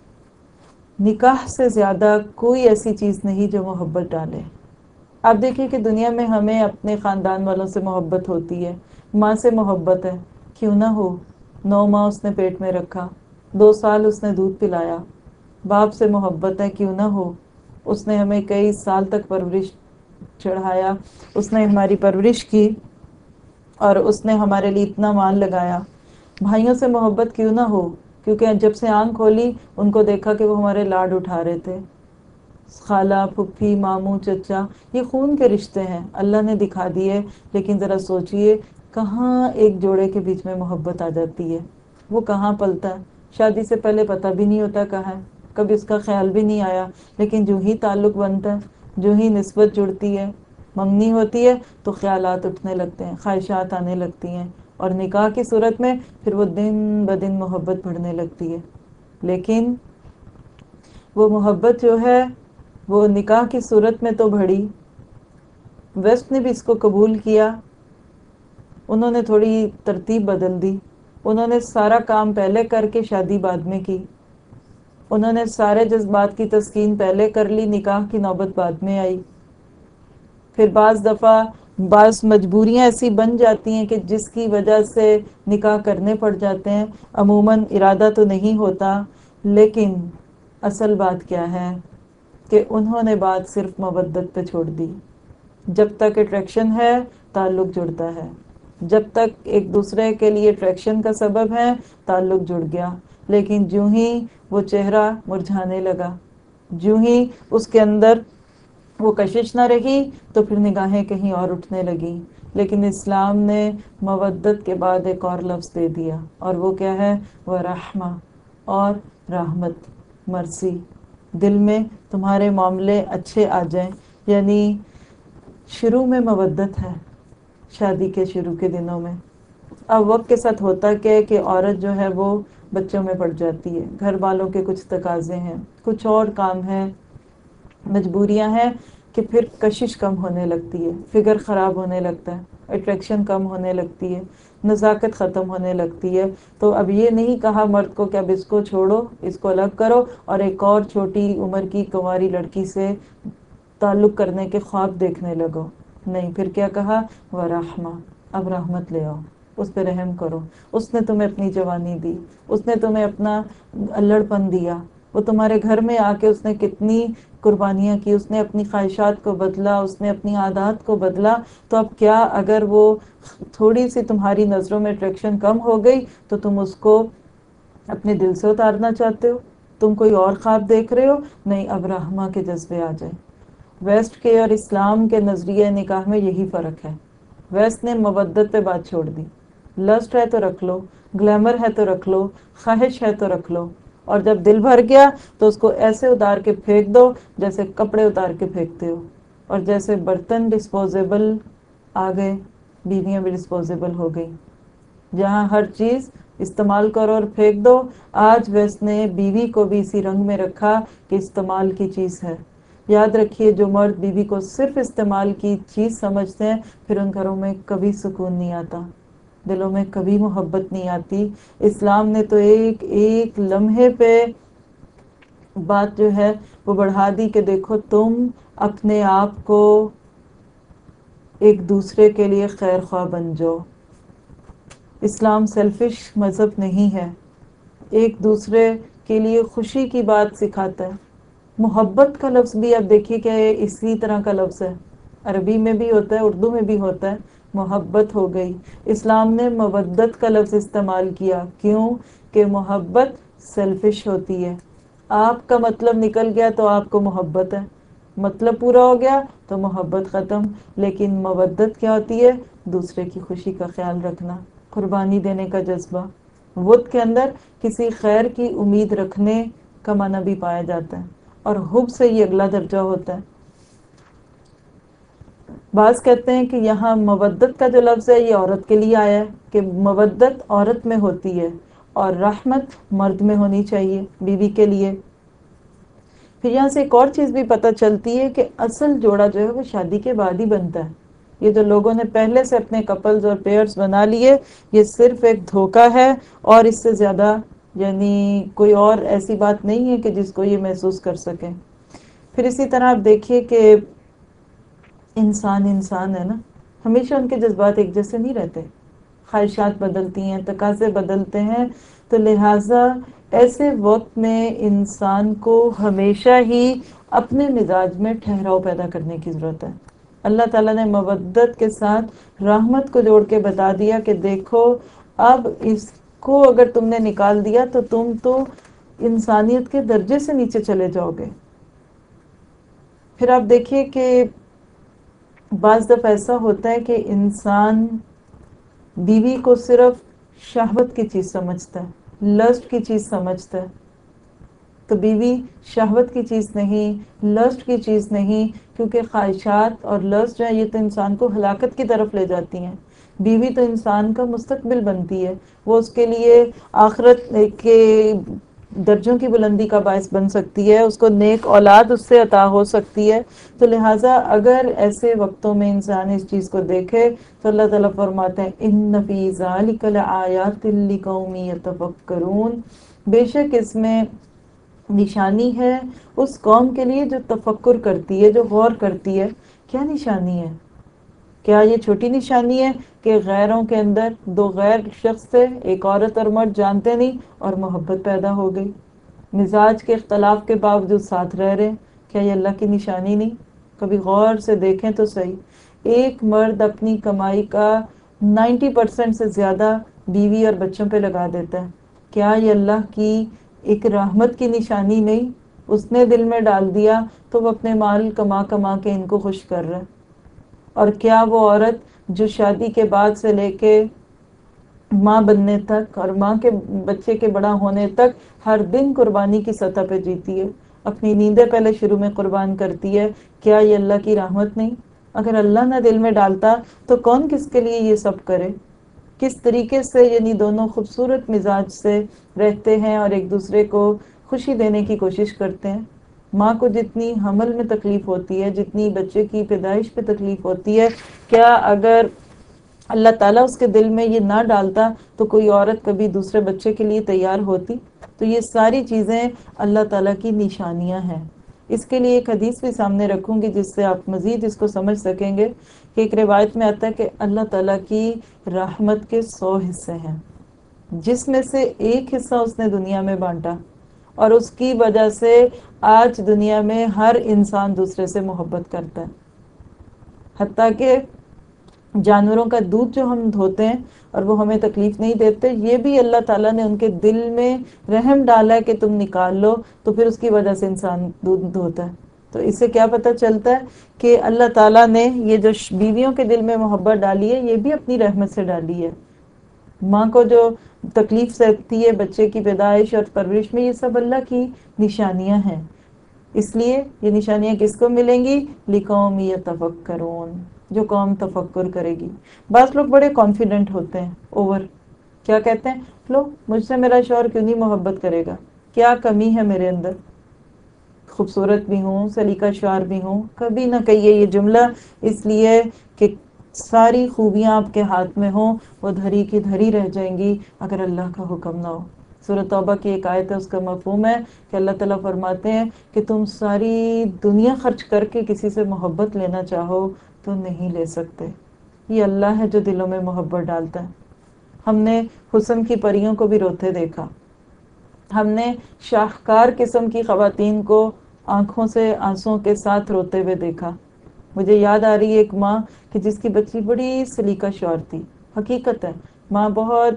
نکاح سے زیادہ کوئی ایسی چیز نہیں جو محبت ڈالے۔ آپ دیکھیے کہ دنیا میں ہمیں اپنے خاندان والوں سے محبت ہوتی ہے، ماں سے محبت ہے، کیوں نہ ہو، 9 ماہ اس نے پیٹ میں رکھا، 2 سال اس نے دودھ پلایا۔ باپ سے محبت ہے، کیوں نہ ہو، اس نے ہمیں کئی سال تک پرورش چڑھایا، اس نے ہماری پرورش کی اور اس نے ہمارے لیے اتنا مال لگایا۔ بھائیوں سے محبت کیوں نہ ہو، کیونکہ جب سے آنکھ کھولی ان کو دیکھا کہ وہ ہمارے لاڈ اٹھا رہے تھے۔ خالہ، پھپھی، ماموں، چچا، یہ خون کے رشتے ہیں، اللہ نے دکھا دیے، لیکن ذرا سوچئے کہاں ایک جوڑے کے بیچ میں محبت آ جاتی ہے، وہ کہاں پلتا ہے۔ شادی سے پہلے پتہ بھی نہیں ہوتا کہاں ہے، کبھی اس کا خیال بھی نہیں آیا، لیکن جو ہی تعلق بنتا ہے، جو ہی نسبت جڑتی ہے، منگنی ہوتی ہے، تو خیالات اٹھنے لگتے ہیں، خواہشات آنے لگتی ہیں، اور نکاح کی صورت میں پھر وہ دن بدن محبت بڑھنے لگتی ہے۔ لیکن وہ محبت جو ہے وہ نکاح کی صورت میں تو بڑھی، ویسٹ نے بھی اس کو قبول کیا، انہوں نے تھوڑی ترتیب بدل دی، انہوں نے سارا کام پہلے کر کے شادی بعد میں کی، انہوں نے سارے جذبات کی تسکین پہلے کر لی، نکاح کی نوبت بعد میں آئی۔ پھر بعض دفعہ بعض مجبوریاں ایسی بن جاتی ہیں کہ جس کی وجہ سے نکاح کرنے پڑ جاتے ہیں، عموماً ارادہ تو نہیں ہوتا، لیکن اصل بات کیا ہے کہ انہوں نے بات صرف مودت پہ چھوڑ دی۔ جب تک اٹریکشن ہے تعلق جڑتا ہے، جب تک ایک دوسرے کے لیے اٹریکشن کا سبب ہے تعلق جڑ گیا، لیکن جو ہی وہ چہرہ مرجھانے لگا، جو ہی اس کے اندر وہ کشش نہ رہی، تو پھر نگاہیں کہیں اور اٹھنے لگیں۔ لیکن اسلام نے مودت کے بعد ایک اور لفظ دے دیا، اور وہ کیا ہے؟ وہ رحمہ اور رحمت، مرسی۔ دل میں تمہارے معاملے اچھے آ جائیں، یعنی شروع میں مودت ہے شادی کے شروع کے دنوں میں۔ اب وقت کے ساتھ ہوتا کہ عورت جو ہے وہ بچوں میں پڑ جاتی ہے، گھر والوں کے کچھ تقاضے ہیں، کچھ اور کام ہیں، مجبوریاں ہیں، کہ پھر کشش کم ہونے لگتی ہے، فگر خراب ہونے لگتا ہے، اٹریکشن کم ہونے لگتی ہے، نزاکت ختم ہونے لگتی ہے۔ تو اب یہ نہیں کہا مرد کو کہ اب اس کو چھوڑو، اس کو الگ کرو اور ایک اور چھوٹی عمر کی کنواری لڑکی سے تعلق کرنے کے خواب دیکھنے لگو، نہیں، پھر کیا کہا، وَرَحْمَةً، اب رحمت لے آؤ، اس پہ رحم کرو، اس نے تمہیں اپنی جوانی دی، اس نے تمہیں اپنا الڑ پن دیا، وہ تمہارے گھر میں آ کے اس نے کتنی قربانیاں کی، اس نے اپنی خواہشات کو بدلا، اس نے اپنی عادات کو بدلا، تو اب کیا اگر وہ تھوڑی سی تمہاری نظروں میں اٹریکشن کم ہو گئی تو تم اس کو اپنے دل سے اتارنا چاہتے ہو، تم کوئی اور خواب دیکھ رہے ہو؟ نہیں، اب رحمہ کے جذبے آ جائیں۔ ویسٹ کے اور اسلام کے نظریہ نکاح میں یہی فرق ہے۔ ویسٹ نے مودت پہ بات چھوڑ دی، لسٹ ہے تو رکھ لو، گلیمر ہے تو رکھ لو، خواہش ہے تو رکھ لو، اور جب دل بھر گیا تو اس کو ایسے اتار کے پھینک دو جیسے کپڑے اتار کے پھینکتے ہو، اور جیسے برتن ڈسپوزیبل آ گئے، بیویاں بھی ڈسپوزیبل ہو گئی، جہاں ہر چیز استعمال کرو اور پھینک دو۔ آج ویسٹ نے بیوی کو بھی اسی رنگ میں رکھا کہ استعمال کی چیز ہے۔ یاد رکھیے، جو مرد بیوی کو صرف استعمال کی چیز سمجھتے ہیں، پھر ان گھروں میں کبھی سکون نہیں آتا، دلوں میں کبھی محبت نہیں آتی۔ اسلام نے تو ایک ایک لمحے پہ بات جو ہے وہ بڑھا دی کہ دیکھو تم اپنے آپ کو ایک دوسرے کے لیے خیر خواہ بن جاؤ۔ اسلام سیلفش مذہب نہیں ہے، ایک دوسرے کے لیے خوشی کی بات سکھاتا ہے۔ محبت کا لفظ بھی آپ دیکھیے کہ اسی طرح کا لفظ ہے، عربی میں بھی ہوتا ہے، اردو میں بھی ہوتا ہے، محبت ہو گئی۔ اسلام نے مودت کا لفظ استعمال کیا، کیوں کہ محبت سیلفش ہوتی ہے، آپ کا مطلب نکل گیا تو آپ کو محبت ہے، مطلب پورا ہو گیا تو محبت ختم۔ لیکن مودت کیا ہوتی ہے؟ دوسرے کی خوشی کا خیال رکھنا، قربانی دینے کا جذبہ، ود کے اندر کسی خیر کی امید رکھنے کا معنی بھی پایا جاتا ہے، اور حب سے یہ اگلا درجہ ہوتا ہے۔ بعض کہتے ہیں کہ یہاں مودت کا جو لفظ ہے یہ عورت کے لیے آیا ہے، کہ مودت عورت میں ہوتی ہے اور رحمت مرد میں ہونی چاہیے بیوی کے لیے۔ پھر یہاں سے ایک اور چیز بھی پتہ چلتی ہے کہ اصل جوڑا جو ہے وہ شادی کے بعد ہی بنتا ہے۔ یہ جو لوگوں نے پہلے سے اپنے کپلز اور پیئرز بنا لیے، یہ صرف ایک دھوکہ ہے، اور اس سے زیادہ یعنی کوئی اور ایسی بات نہیں ہے کہ جس کو یہ محسوس کر سکیں۔ پھر اسی طرح آپ دیکھیے کہ انسان ہے نا، ہمیشہ ان کے جذبات ایک جیسے نہیں رہتے، خواہشات بدلتی ہیں، تقاضے بدلتے ہیں، تو لہٰذا ایسے وقت میں انسان کو ہمیشہ ہی اپنے مزاج میں ٹھہراؤ پیدا کرنے کی ضرورت ہے۔ اللہ تعالیٰ نے مودت کے ساتھ رحمت کو جوڑ کے بتا دیا کہ دیکھو اب اس کو اگر تم نے نکال دیا تو تم تو انسانیت کے درجے سے نیچے چلے جاؤ گے۔ پھر آپ دیکھیے کہ بعض دفعہ ایسا ہوتا ہے کہ انسان بیوی کو صرف شہوت کی چیز سمجھتا ہے، لسٹ کی چیز سمجھتا ہے، تو بیوی شہوت کی چیز نہیں، لسٹ کی چیز نہیں، کیونکہ خواہشات اور لسٹ جو ہے یہ تو انسان کو ہلاکت کی طرف لے جاتی ہیں۔ بیوی تو انسان کا مستقبل بنتی ہے، وہ اس کے لیے آخرت کے درجوں کی بلندی کا باعث بن سکتی ہے، اس کو نیک اولاد اس سے عطا ہو سکتی ہے۔ تو لہٰذا اگر ایسے وقتوں میں انسان اس چیز کو دیکھے تو اللہ تعالیٰ فرماتے ہیں ان فی ذلک لآیات لقوم یتفکرون، بے شک اس میں نشانی ہے اس قوم کے لیے جو تفکر کرتی ہے، جو غور کرتی ہے۔ کیا نشانی ہے؟ کیا یہ چھوٹی نشانی ہے کہ غیروں کے اندر دو غیر شخص تھے، ایک عورت اور مرد، جانتے نہیں اور محبت پیدا ہو گئی، مزاج کے اختلاف کے باوجود ساتھ رہ رہے؟ کیا یہ اللہ کی نشانی نہیں؟ کبھی غور سے دیکھیں تو صحیح، ایک مرد اپنی کمائی کا 90% سے زیادہ بیوی اور بچوں پہ لگا دیتا ہے، کیا یہ اللہ کی ایک رحمت کی نشانی نہیں؟ اس نے دل میں ڈال دیا تو وہ اپنے مال کما کما کے ان کو خوش کر رہا ہے۔ اور کیا وہ عورت جو شادی کے بعد سے لے کے ماں بننے تک اور ماں کے بچے کے بڑا ہونے تک ہر دن قربانی کی سطح پہ جیتی ہے، اپنی نیندیں پہلے شروع میں قربان کرتی ہے، کیا یہ اللہ کی رحمت نہیں؟ اگر اللہ نہ دل میں ڈالتا تو کون کس کے لیے یہ سب کرے؟ کس طریقے سے یعنی دونوں خوبصورت مزاج سے رہتے ہیں اور ایک دوسرے کو خوشی دینے کی کوشش کرتے ہیں۔ ماں کو جتنی حمل میں تکلیف ہوتی ہے، جتنی بچے کی پیدائش پہ تکلیف ہوتی ہے، کیا اگر اللہ تعالیٰ اس کے دل میں یہ نہ ڈالتا تو کوئی عورت کبھی دوسرے بچے کے لیے تیار ہوتی؟ تو یہ ساری چیزیں اللہ تعالیٰ کی نشانیاں ہیں۔ اس کے لیے ایک حدیث بھی سامنے رکھوں گی جس سے آپ مزید اس کو سمجھ سکیں گے کہ ایک روایت میں آتا ہے کہ اللہ تعالیٰ کی رحمت کے 100 حصے ہیں، جس میں سے ایک حصہ اس نے دنیا میں بانٹا، اور اس کی وجہ سے آج دنیا میں ہر انسان دوسرے سے محبت کرتا ہے۔ حتیٰ کہ جانوروں کا دودھ جو ہم دھوتے ہیں اور وہ ہمیں تکلیف نہیں دیتے، یہ بھی اللہ تعالیٰ نے ان کے دل میں رحم ڈالا ہے کہ تم نکال لو، تو پھر اس کی وجہ سے انسان دودھ دھوتا ہے۔ تو اس سے کیا پتہ چلتا ہے کہ اللہ تعالیٰ نے یہ جو بیویوں کے دل میں محبت ڈالی ہے، یہ بھی اپنی رحمت سے ڈالی ہے۔ ماں کو جو تکلیف سہتی ہے بچے کی پیدائش اور پرورش میں، یہ سب اللہ کی نشانیاں ہیں۔ اس لیے یہ نشانیاں کس کو ملیں گی؟ لِقَوْمٍ يَتَفَكَّرُونَ، جو قوم تفکر کرے گی۔ بعض لوگ بڑے کانفیڈنٹ ہوتے ہیں، اوور، کیا کہتے ہیں؟ لو مجھ سے میرا شوہر کیوں نہیں محبت کرے گا؟ کیا کمی ہے میرے اندر؟ خوبصورت بھی ہوں، سلیقہ شعر بھی ہوں۔ کبھی نہ کہیے یہ جملہ، اس لیے کہ ساری خوبیاں آپ کے ہاتھ میں ہوں، وہ دھری کی دھری رہ جائیں گی اگر اللہ کا حکم نہ ہو۔ سورۃ توبہ کی ایک آیت ہے، اس کا مفہوم ہے کہ اللہ تعالیٰ فرماتے ہیں کہ تم ساری دنیا خرچ کر کے کسی سے محبت لینا چاہو تو نہیں لے سکتے۔ یہ اللہ ہے جو دلوں میں محبت ڈالتا ہے۔ ہم نے حسن کی پریوں کو بھی روتے دیکھا، ہم نے شاہکار قسم کی خواتین کو آنکھوں سے آنسوں کے ساتھ روتے ہوئے دیکھا۔ مجھے یاد آ رہی ہے ایک ماں کہ جس کی بچی بڑی سلیقہ شعر تھی۔ حقیقت ہے، ماں بہت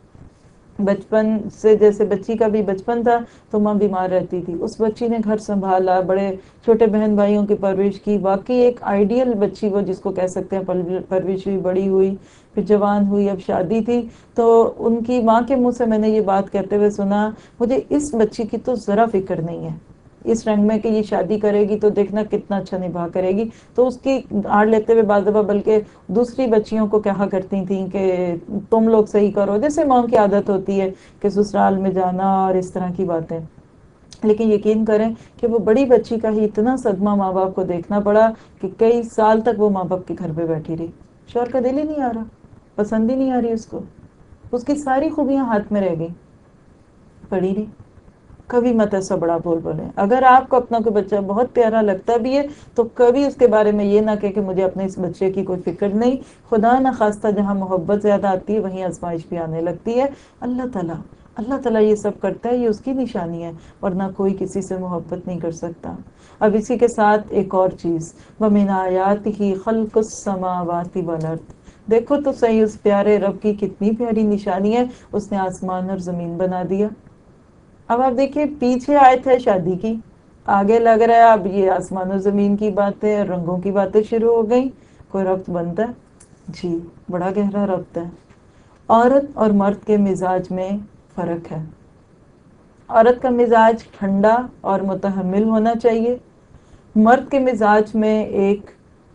بچپن سے، جیسے بچی کا بھی بچپن تھا تو ماں بیمار رہتی تھی، اس بچی نے گھر سنبھالا، بڑے چھوٹے بہن بھائیوں کی پرورش کی، واقعی ایک آئیڈیل بچی وہ جس کو کہہ سکتے ہیں، پرورش ہوئی، بڑی ہوئی، پھر جوان ہوئی، اب شادی تھی۔ تو ان کی ماں کے منہ سے میں نے یہ بات کہتے ہوئے سنا، مجھے اس بچی کی تو ذرا فکر نہیں ہے اس رنگ میں کہ یہ شادی کرے گی تو دیکھنا کتنا اچھا نبھا کرے گی۔ تو اس کی آڑ لیتے ہوئے بعض دفعہ بلکہ دوسری بچیوں کو کہا کرتی تھیں کہ تم لوگ صحیح کرو، جیسے ماں کی عادت ہوتی ہے کہ سسرال میں جانا اور اس طرح کی باتیں۔ لیکن یقین کریں کہ وہ بڑی بچی کا ہی اتنا صدمہ ماں باپ کو دیکھنا پڑا کہ کئی سال تک وہ ماں باپ کے گھر پہ بیٹھی رہی، شوہر کا دل ہی نہیں آ رہا، پسند ہی نہیں آ رہی اس کو، اس کی ساری خوبیاں ہاتھ میں رہ گئی، پڑی رہی۔ کبھی مت ایسا بڑا بول بولیں۔ اگر آپ کو اپنا کوئی بچہ بہت پیارا لگتا بھی ہے تو کبھی اس کے بارے میں یہ نہ کہے کہ مجھے اپنے اس بچے کی کوئی فکر نہیں۔ خدا نہ خواستہ جہاں محبت زیادہ آتی ہے وہیں آزمائش بھی آنے لگتی ہے۔ اللہ تعالیٰ یہ سب کرتا ہے، یہ اس کی نشانی ہے، ورنہ کوئی کسی سے محبت نہیں کر سکتا۔ اب اسی کے ساتھ ایک اور چیز، وَمِنْ آیَاتِهِ خَلْقُ السَّمَاوَاتِ وَالْأَرْضِ، دیکھو تو صحیح اس پیارے رب کی کتنی پیاری نشانی ہے، اس نے آسمان اور زمین بنا دیا۔ اب آپ دیکھیے پیچھے آیت ہے شادی کی، آگے لگ رہا ہے اب یہ آسمان و زمین کی باتیں، رنگوں کی باتیں شروع ہو گئیں۔ کوئی ربط بنتا ہے؟ جی بڑا گہرا ربط ہے۔ عورت اور مرد کے مزاج میں فرق ہے۔ عورت کا مزاج ٹھنڈا اور متحمل ہونا چاہیے، مرد کے مزاج میں ایک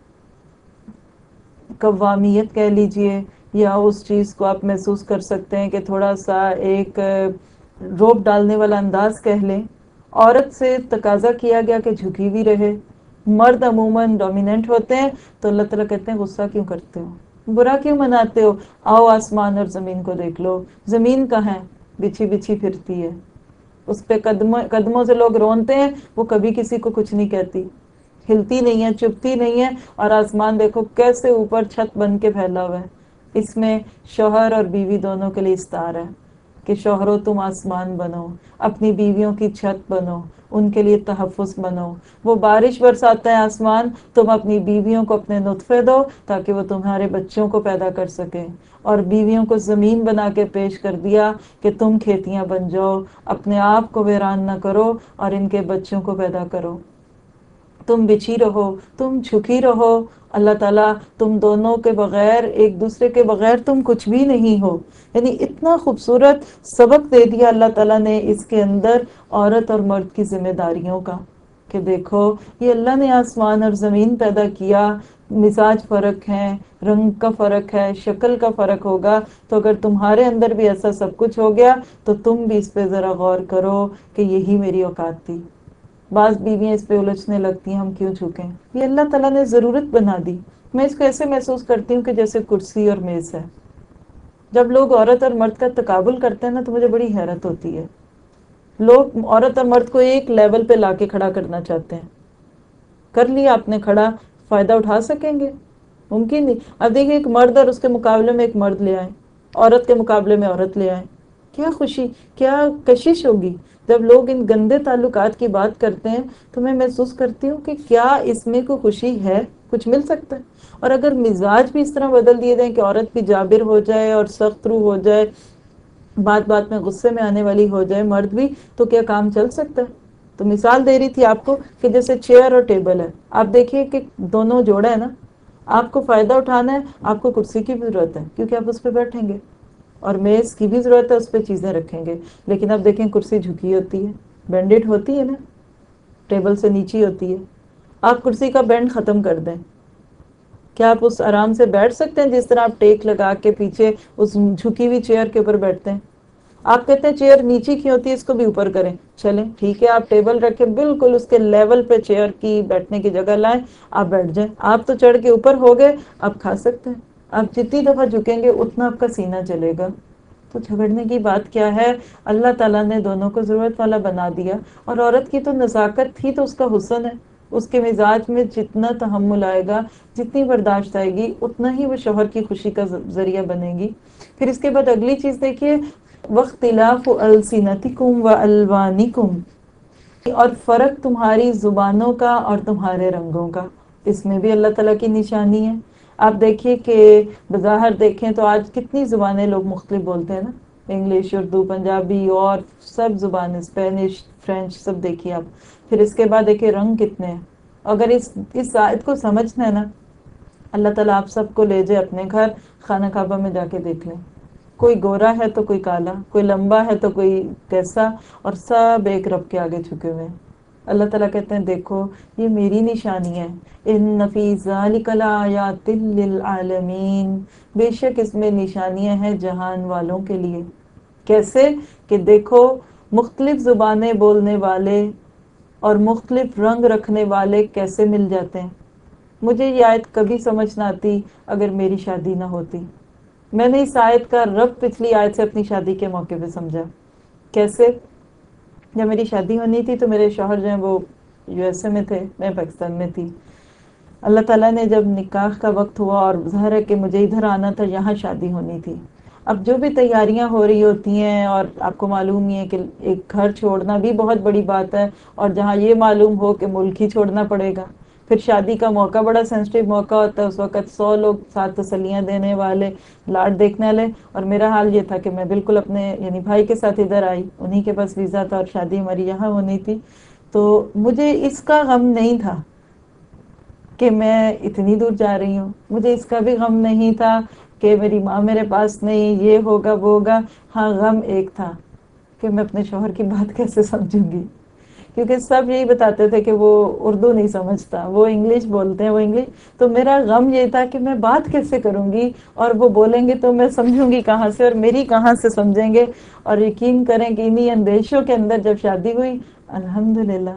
قوامیت کہہ لیجئے، یا اس چیز کو آپ محسوس کر سکتے ہیں کہ تھوڑا سا ایک روب ڈالنے والا انداز کہہ لیں۔ عورت سے تقاضا کیا گیا کہ جھکی ہوئی رہے، مرد عموماً ڈومیننٹ ہوتے ہیں، تو اللہ تعالیٰ کہتے ہیں غصہ کیوں کرتے ہو، برا کیوں مناتے ہو، آؤ آسمان اور زمین کو دیکھ لو، زمین کہاں ہے، بچھی بچھی پھرتی ہے، اس پہ قدموں سے لوگ رونتے ہیں، وہ کبھی کسی کو کچھ نہیں کہتی، ہلتی نہیں ہے، چپتی نہیں ہے، اور آسمان دیکھو کیسے اوپر چھت بن کے پھیلا ہوا ہے۔ اس میں شوہر اور بیوی دونوں کے لیے استعار ہے کہ شوہروں تم آسمان بنو، اپنی بیویوں کی چھت بنو، ان کے لیے تحفظ بنو، وہ بارش برساتا ہے آسمان، تم اپنی بیویوں کو اپنے نطفے دو تاکہ وہ تمہارے بچوں کو پیدا کر سکیں، اور بیویوں کو زمین بنا کے پیش کر دیا کہ تم کھیتیاں بن جاؤ، اپنے آپ کو ویران نہ کرو اور ان کے بچوں کو پیدا کرو، تم بچھی رہو، تم جھکی رہو، اللہ تعالیٰ تم دونوں کے بغیر، ایک دوسرے کے بغیر تم کچھ بھی نہیں ہو۔ یعنی اتنا خوبصورت سبق دے دیا اللہ تعالیٰ نے اس کے اندر عورت اور مرد کی ذمہ داریوں کا، کہ دیکھو یہ اللہ نے آسمان اور زمین پیدا کیا مزاج فرق ہے، رنگ کا فرق ہے، شکل کا فرق ہوگا، تو اگر تمہارے اندر بھی ایسا سب کچھ ہو گیا تو تم بھی اس پہ ذرا غور کرو کہ یہی میری اوقات تھی۔ بعض بیویاں اس پہ الجھنے لگتی ہیں ہم کیوں جھکیں، یہ اللہ تعالیٰ نے ضرورت بنا دی۔ میں اس کو ایسے محسوس کرتی ہوں کہ جیسے کرسی اور میز ہے۔ جب لوگ عورت اور مرد کا تقابل کرتے ہیں نا تو مجھے بڑی حیرت ہوتی ہے۔ لوگ عورت اور مرد کو ایک لیول پہ لا کے کھڑا کرنا چاہتے ہیں۔ کر لیا آپ نے کھڑا، فائدہ اٹھا سکیں گے؟ ممکن نہیں۔ اب دیکھیں ایک مرد اور اس کے مقابلے میں ایک مرد لے آئیں، عورت کے مقابلے میں عورت لے آئیں، کیا خوشی، کیا کشش ہوگی۔ جب لوگ ان گندے تعلقات کی بات کرتے ہیں تو میں محسوس کرتی ہوں کہ کیا اس میں کوئی خوشی ہے، کچھ مل سکتا ہے؟ اور اگر مزاج بھی اس طرح بدل دیے جائیں کہ عورت بھی جابر ہو جائے اور سخت روح ہو جائے، بات بات میں غصے میں آنے والی ہو جائے مرد بھی، تو کیا کام چل سکتا ہے؟ تو مثال دے رہی تھی آپ کو کہ جیسے چیئر اور ٹیبل ہے، آپ دیکھیے کہ دونوں جوڑا ہے نا، آپ کو فائدہ اٹھانا ہے، آپ کو کرسی کی بھی ضرورت ہے کیونکہ آپ اس پہ بیٹھیں گے، اور میز کی بھی ضرورت ہے، اس پہ چیزیں رکھیں گے۔ لیکن اب دیکھیں کرسی جھکی ہوتی ہے، بینڈڈ ہوتی ہے نا، ٹیبل سے نیچی ہوتی ہے۔ آپ کرسی کا بینڈ ختم کر دیں، کیا آپ اس آرام سے بیٹھ سکتے ہیں جس طرح آپ ٹیک لگا کے پیچھے اس جھکی ہوئی چیئر کے اوپر بیٹھتے ہیں؟ آپ کہتے ہیں چیئر نیچی کی ہوتی ہے، اس کو بھی اوپر کریں، چلیں ٹھیک ہے، آپ ٹیبل رکھیں بالکل اس کے لیول پہ چیئر کی بیٹھنے کی جگہ لائیں، آپ بیٹھ جائیں۔ آپ تو چڑھ کے اوپر ہو گئے، آپ کھا سکتے ہیں۔ آپ جتنی دفعہ جھکیں گے اتنا آپ کا سینہ چلے گا۔ تو جھگڑنے کی بات کیا ہے؟ اللہ تعالیٰ نے دونوں کو ضرورت والا بنا دیا، اور عورت کی تو نزاکت تھی تو اس کا حسن ہے، اس کے مزاج میں جتنا تحمل آئے گا، جتنی برداشت آئے گی، اتنا ہی وہ شوہر کی خوشی کا ذریعہ بنے گی۔ پھر اس کے بعد اگلی چیز دیکھیے، وَاخْتِلَافُ أَلْسِنَتِكُمْ وَأَلْوَانِكُمْ، اور فرق تمہاری زبانوں کا اور تمہارے رنگوں کا، اس میں بھی اللہ تعالیٰ کی نشانی ہے۔ آپ دیکھیے کہ بظاہر دیکھیں تو آج کتنی زبانیں لوگ مختلف بولتے ہیں نا، انگلش، اردو، پنجابی اور سب زبانیں، اسپینش، فرینچ، سب دیکھیے آپ۔ پھر اس کے بعد دیکھیے رنگ کتنے ہیں۔ اگر اس آیت کو سمجھنا ہے نا، اللہ تعالیٰ آپ سب کو لے جائے اپنے گھر، خانہ کعبہ میں جا کے دیکھ لیں، کوئی گورا ہے تو کوئی کالا، کوئی لمبا ہے تو کوئی کیسا، اور سب ایک رب کے آگے جھکے ہوئے ہیں۔ اللہ تعالیٰ کہتے ہیں دیکھو یہ میری نشانی ہے، ان فی ذالک لآیات للعالمین، بے شک اس میں نشانیاں ہیں جہان والوں کے لیے۔ کیسے؟ کہ دیکھو مختلف زبانیں بولنے والے اور مختلف رنگ رکھنے والے کیسے مل جاتے ہیں۔ مجھے یہ آیت کبھی سمجھ نہ آتی اگر میری شادی نہ ہوتی۔ میں نے اس آیت کا رب پچھلی آیت سے اپنی شادی کے موقع پہ سمجھا۔ کیسے؟ جب میری شادی ہونی تھی تو میرے شوہر جو ہیں وہ USA میں تھے، میں پاکستان میں تھی۔ اللہ تعالیٰ نے جب نکاح کا وقت ہوا اور ظاہر ہے کہ مجھے ادھر آنا تھا، یہاں شادی ہونی تھی۔ اب جو بھی تیاریاں ہو رہی ہوتی ہیں، اور آپ کو معلوم ہی ہے کہ ایک گھر چھوڑنا بھی بہت بڑی بات ہے، اور جہاں یہ معلوم ہو کہ ملک ہی چھوڑنا پڑے گا، پھر شادی کا موقع بڑا سینسٹیو موقع ہوتا ہے، اس وقت 100 لوگ ساتھ تسلیاں دینے والے، لاڈ دیکھنے والے، اور میرا حال یہ تھا کہ میں بالکل اپنے یعنی بھائی کے ساتھ ادھر آئی، انہی کے پاس ویزا تھا اور شادی ہماری یہاں ہونی تھی۔ تو مجھے اس کا غم نہیں تھا کہ میں اتنی دور جا رہی ہوں، مجھے اس کا بھی غم نہیں تھا کہ میری ماں میرے پاس نہیں، یہ ہوگا وہ ہوگا۔ ہاں غم ایک تھا کہ میں اپنے شوہر کی بات کیسے سمجھوں گی، کیونکہ سب یہی بتاتے تھے کہ وہ اردو نہیں سمجھتا، وہ انگلش بولتے ہیں، وہ انگلش، تو میرا غم یہ تھا کہ میں بات کیسے کروں گی، اور وہ بولیں گے تو میں سمجھوں گی کہاں سے، اور میری کہاں سے سمجھیں گے۔ اور یقین کریں کہ انہی اندیشوں کے اندر جب شادی ہوئی، الحمدللہ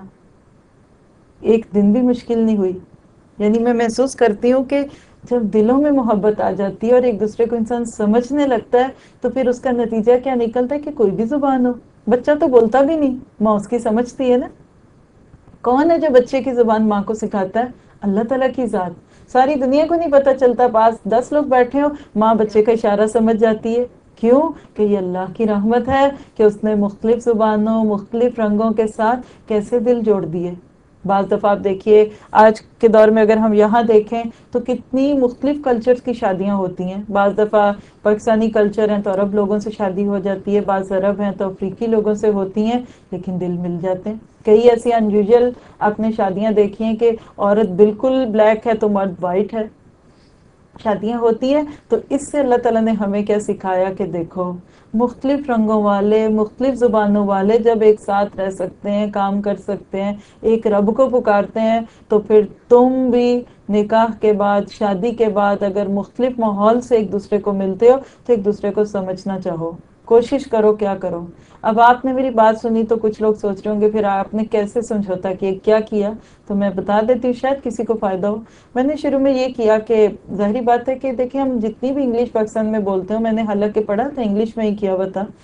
ایک دن بھی مشکل نہیں ہوئی۔ یعنی میں محسوس کرتی ہوں کہ جب دلوں میں محبت آ جاتی ہے اور ایک دوسرے کو انسان سمجھنے لگتا ہے، تو پھر اس کا نتیجہ کیا نکلتا ہے کہ کوئی بھی زبان ہو، بچہ تو بولتا بھی نہیں، ماں اس کی سمجھتی ہے نا۔ کون ہے جو بچے کی زبان ماں کو سکھاتا ہے؟ اللہ تعالیٰ کی ذات۔ ساری دنیا کو نہیں پتہ چلتا، پاس 10 لوگ بیٹھے ہو، ماں بچے کا اشارہ سمجھ جاتی ہے۔ کیوں؟ کہ یہ اللہ کی رحمت ہے کہ اس نے مختلف زبانوں، مختلف رنگوں کے ساتھ کیسے دل جوڑ دیے۔ بعض دفعہ آپ دیکھیے آج کے دور میں اگر ہم یہاں دیکھیں تو کتنی مختلف کلچرز کی شادیاں ہوتی ہیں۔ بعض دفعہ پاکستانی کلچر ہیں تو عرب لوگوں سے شادی ہو جاتی ہے، بعض عرب ہیں تو افریقی لوگوں سے ہوتی ہیں، لیکن دل مل جاتے ہیں۔ کئی ایسی انیوژل آپ نے شادیاں دیکھی ہیں کہ عورت بالکل بلیک ہے تو مرد وائٹ ہے، شادیاں ہوتی ہیں۔ تو اس سے اللہ تعالیٰ نے ہمیں کیا سکھایا کہ دیکھو مختلف رنگوں والے، مختلف زبانوں والے جب ایک ساتھ رہ سکتے ہیں، کام کر سکتے ہیں، ایک رب کو پکارتے ہیں، تو پھر تم بھی نکاح کے بعد، شادی کے بعد اگر مختلف ماحول سے ایک دوسرے کو ملتے ہو تو ایک دوسرے کو سمجھنا چاہو، کوشش کرو کیا کرو۔ اب آپ نے میری بات سنی تو کچھ لوگ سوچ رہے ہوں گے پھر آپ نے کیسے سمجھوتا کیا کیا، تو میں بتا دیتی ہوں شاید کسی کو فائدہ ہو۔ میں نے شروع میں یہ کیا کہ ظاہری بات ہے کہ دیکھیں ہم جتنی بھی انگلش پاکستان میں بولتے ہوں، میں نے حالانکہ پڑھا تھا انگلش میں ہی کیا ہوا تھا،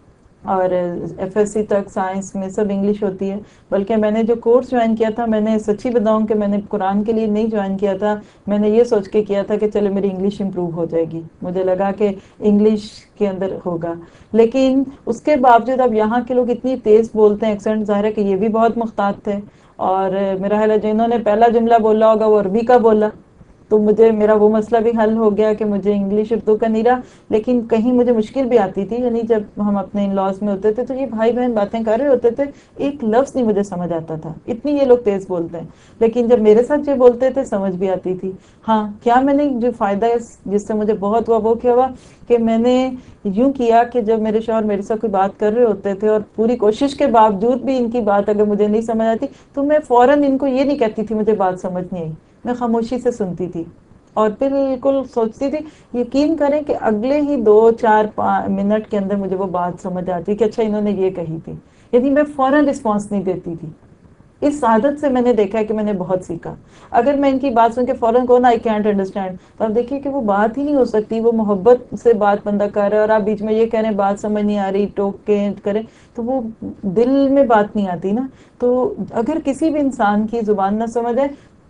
اور ایف ایس سی تک سائنس میں سب انگلش ہوتی ہے، بلکہ میں نے جو کورس جوائن کیا تھا، میں نے سچی بتاؤں کہ میں نے قرآن کے لیے نہیں جوائن کیا تھا، میں نے یہ سوچ کے کیا تھا کہ چلو میری انگلش امپروو ہو جائے گی، مجھے لگا کہ انگلش کے اندر ہوگا۔ لیکن اس کے باوجود اب یہاں کے لوگ اتنی تیز بولتے ہیں، ایکسنٹ، ظاہر ہے کہ یہ بھی بہت محتاط تھے، اور میرا خیال ہے جنہوں نے پہلا جملہ بولا ہوگا وہ عربی کا بولا، تو مجھے میرا وہ مسئلہ بھی حل ہو گیا کہ مجھے انگلش اردو کا نہیں رہا۔ لیکن کہیں مجھے مشکل بھی آتی تھی، یعنی جب ہم اپنے ان لاز میں ہوتے تھے تو یہ بھائی بہن باتیں کر رہے ہوتے تھے، ایک لفظ نہیں مجھے سمجھ آتا تھا، اتنی یہ لوگ تیز بولتے ہیں، لیکن جب میرے ساتھ یہ بولتے تھے سمجھ بھی آتی تھی۔ ہاں، کیا میں نے جو فائدہ جس سے مجھے بہت ہوا وہ کیا ہوا کہ میں نے یوں کیا کہ جب میرے شوہر میرے ساتھ کوئی بات کر رہے ہوتے تھے اور پوری کوشش کے باوجود بھی ان کی بات اگر مجھے نہیں سمجھ آتی تو میں فوراً ان کو یہ نہیں کہتی تھی مجھے بات سمجھ نہیں آئی، میں خاموشی سے سنتی تھی، اور پھر بالکل سوچتی تھی، یقین کریں کہ اگلے ہی 2-4 منٹ کے اندر مجھے وہ بات سمجھ آتی کہ اچھا انہوں نے یہ کہی تھی، یعنی میں فوراً رسپانس نہیں دیتی تھی۔ اس عادت سے میں نے دیکھا ہے کہ میں نے بہت سیکھا۔ اگر میں ان کی بات سن کے فوراً کہوں نا آئی کینٹ انڈرسٹینڈ، تو آپ دیکھیے کہ وہ بات ہی نہیں ہو سکتی، وہ محبت سے بات بندہ کر رہا ہے اور آپ بیچ میں یہ کہہ رہے ہیں بات سمجھ نہیں آ رہی، ٹوک کے کریں تو وہ دل میں بات نہیں آتی نا۔ تو اگر کسی بھی انسان کی زبان نہ سمجھے،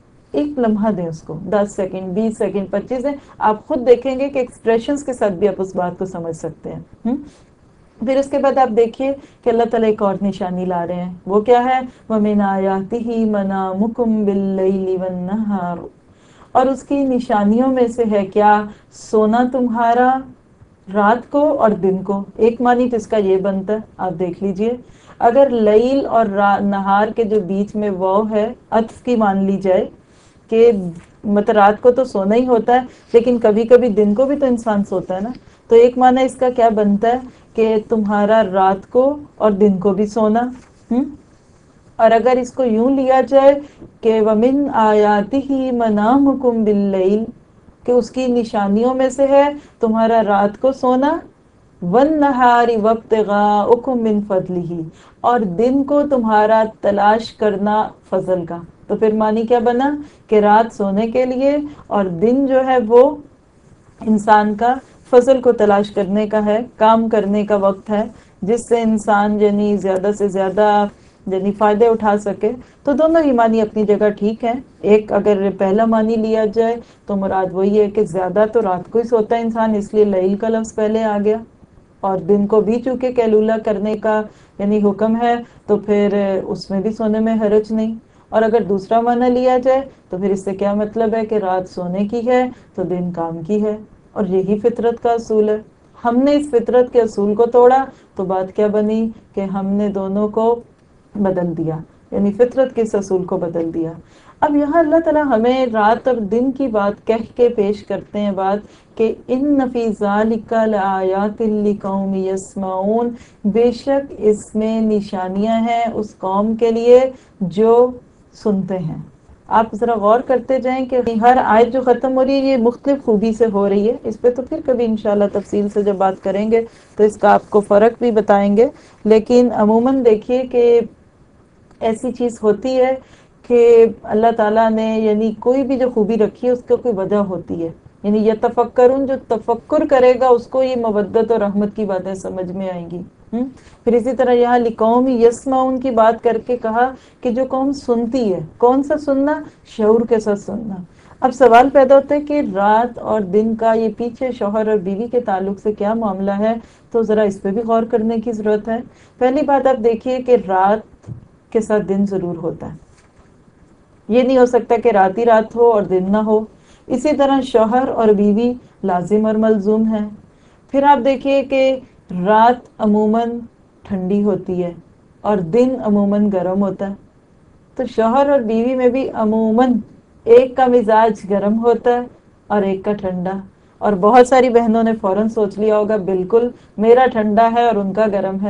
ایک لمحہ دیں اس کو، 10 سیکنڈ، 20 سیکنڈ، 25 دیں، آپ خود دیکھیں گے کہ ایکسپریشنز کے ساتھ بھی آپ اس بات کو سمجھ سکتے ہیں۔ پھر اس کے بعد آپ دیکھیے کہ اللہ تعالیٰ ایک اور نشانی لا رہے ہیں، وہ کیا ہے؟ وَمِنْ آيَاتِهِ مَنَامُكُمْ بِاللَّيْلِ وَالنَّهَارِ، اور اس کی نشانیوں میں سے ہے کیا؟ سونا تمہارا رات کو اور دن کو۔ ایک معنی تو اس کا یہ بنتا ہے، آپ دیکھ لیجئے، اگر لیل اور نہار کے جو بیچ میں واو ہے، عطف کی مان لی جائے کہ مطلب رات کو تو سونا ہی ہوتا ہے لیکن کبھی کبھی دن کو بھی تو انسان سوتا ہے نا، تو ایک معنی اس کا کیا بنتا ہے کہ تمہارا رات کو اور دن کو بھی سونا۔ اور اگر اس کو یوں لیا جائے کہ وَمِنْ آيَاتِهِ مَنَامُكُمْ بِاللَّيْلِ، کہ اس کی نشانیوں میں سے ہے تمہارا رات کو سونا، وَالنَّهَارِ وَابْتِغَاؤُكُمْ مِنْ فَضْلِهِ، اور دن کو تمہارا تلاش کرنا فضل کا۔ تو پھر معنی کیا بنا کہ رات سونے کے لیے اور دن جو ہے وہ انسان کا فضل کو تلاش کرنے کا ہے، کام کرنے کا وقت ہے، جس سے انسان یعنی زیادہ سے زیادہ یعنی فائدے اٹھا سکے۔ تو دونوں ہی معنی اپنی جگہ ٹھیک ہے۔ ایک اگر پہلا معنی لیا جائے تو مراد وہی ہے کہ زیادہ تو رات کو ہی سوتا ہے انسان، اس لیے لیل کا لفظ پہلے آ گیا، اور دن کو بھی چونکہ قیلولہ کرنے کا یعنی حکم ہے تو پھر اس میں بھی سونے میں حرج نہیں۔ اور اگر دوسرا معنی لیا جائے تو پھر اس سے کیا مطلب ہے کہ رات سونے کی ہے تو دن کام کی ہے، اور یہی فطرت کا اصول ہے۔ ہم نے اس فطرت کے اصول کو توڑا تو بات کیا بنی کہ ہم نے دونوں کو بدل دیا، یعنی فطرت کے اس اصول کو بدل دیا۔ اب یہاں اللہ تعالیٰ ہمیں رات اور دن کی بات کہہ کے پیش کرتے ہیں بات کہ ان فی ذالک لآیات لقوم یسمعون، بے شک اس میں نشانیاں ہیں اس قوم کے لیے جو سنتے ہیں۔ آپ ذرا غور کرتے جائیں کہ ہر آیت جو ختم ہو رہی ہے یہ مختلف خوبی سے ہو رہی ہے، اس پہ تو پھر کبھی انشاءاللہ تفصیل سے جب بات کریں گے تو اس کا آپ کو فرق بھی بتائیں گے، لیکن عموماً دیکھیے کہ ایسی چیز ہوتی ہے کہ اللہ تعالیٰ نے یعنی کوئی بھی جو خوبی رکھی ہے اس کا کوئی وجہ ہوتی ہے، یعنی یہ تفکرون، جو تفکر کرے گا اس کو یہ مودت اور رحمت کی باتیں سمجھ میں آئیں گی۔ پھر اسی طرح یہاں لقوم یسمعون کی بات کر کے کہا کہ جو قوم سنتی ہے، کون سا سننا؟ شعور کے ساتھ سننا۔ اب سوال پیدا ہوتا ہے کہ رات اور دن کا یہ پیچھے شوہر اور بیوی کے تعلق سے کیا معاملہ ہے، تو ذرا اس پہ بھی غور کرنے کی ضرورت ہے۔ پہلی بات آپ دیکھیے کہ رات کے ساتھ دن ضرور ہوتا ہے، یہ نہیں ہو سکتا کہ رات ہی رات ہو اور دن نہ ہو۔ اسی طرح شوہر اور بیوی لازم اور ملزوم ہیں۔ پھر آپ دیکھیے کہ رات عموماً ٹھنڈی ہوتی ہے اور دن عموماً گرم ہوتا ہے، تو شوہر اور بیوی میں بھی عموماً ایک کا مزاج گرم ہوتا ہے اور ایک کا ٹھنڈا، اور بہت ساری بہنوں نے فوراً سوچ لیا ہوگا بالکل میرا ٹھنڈا ہے اور ان کا گرم ہے،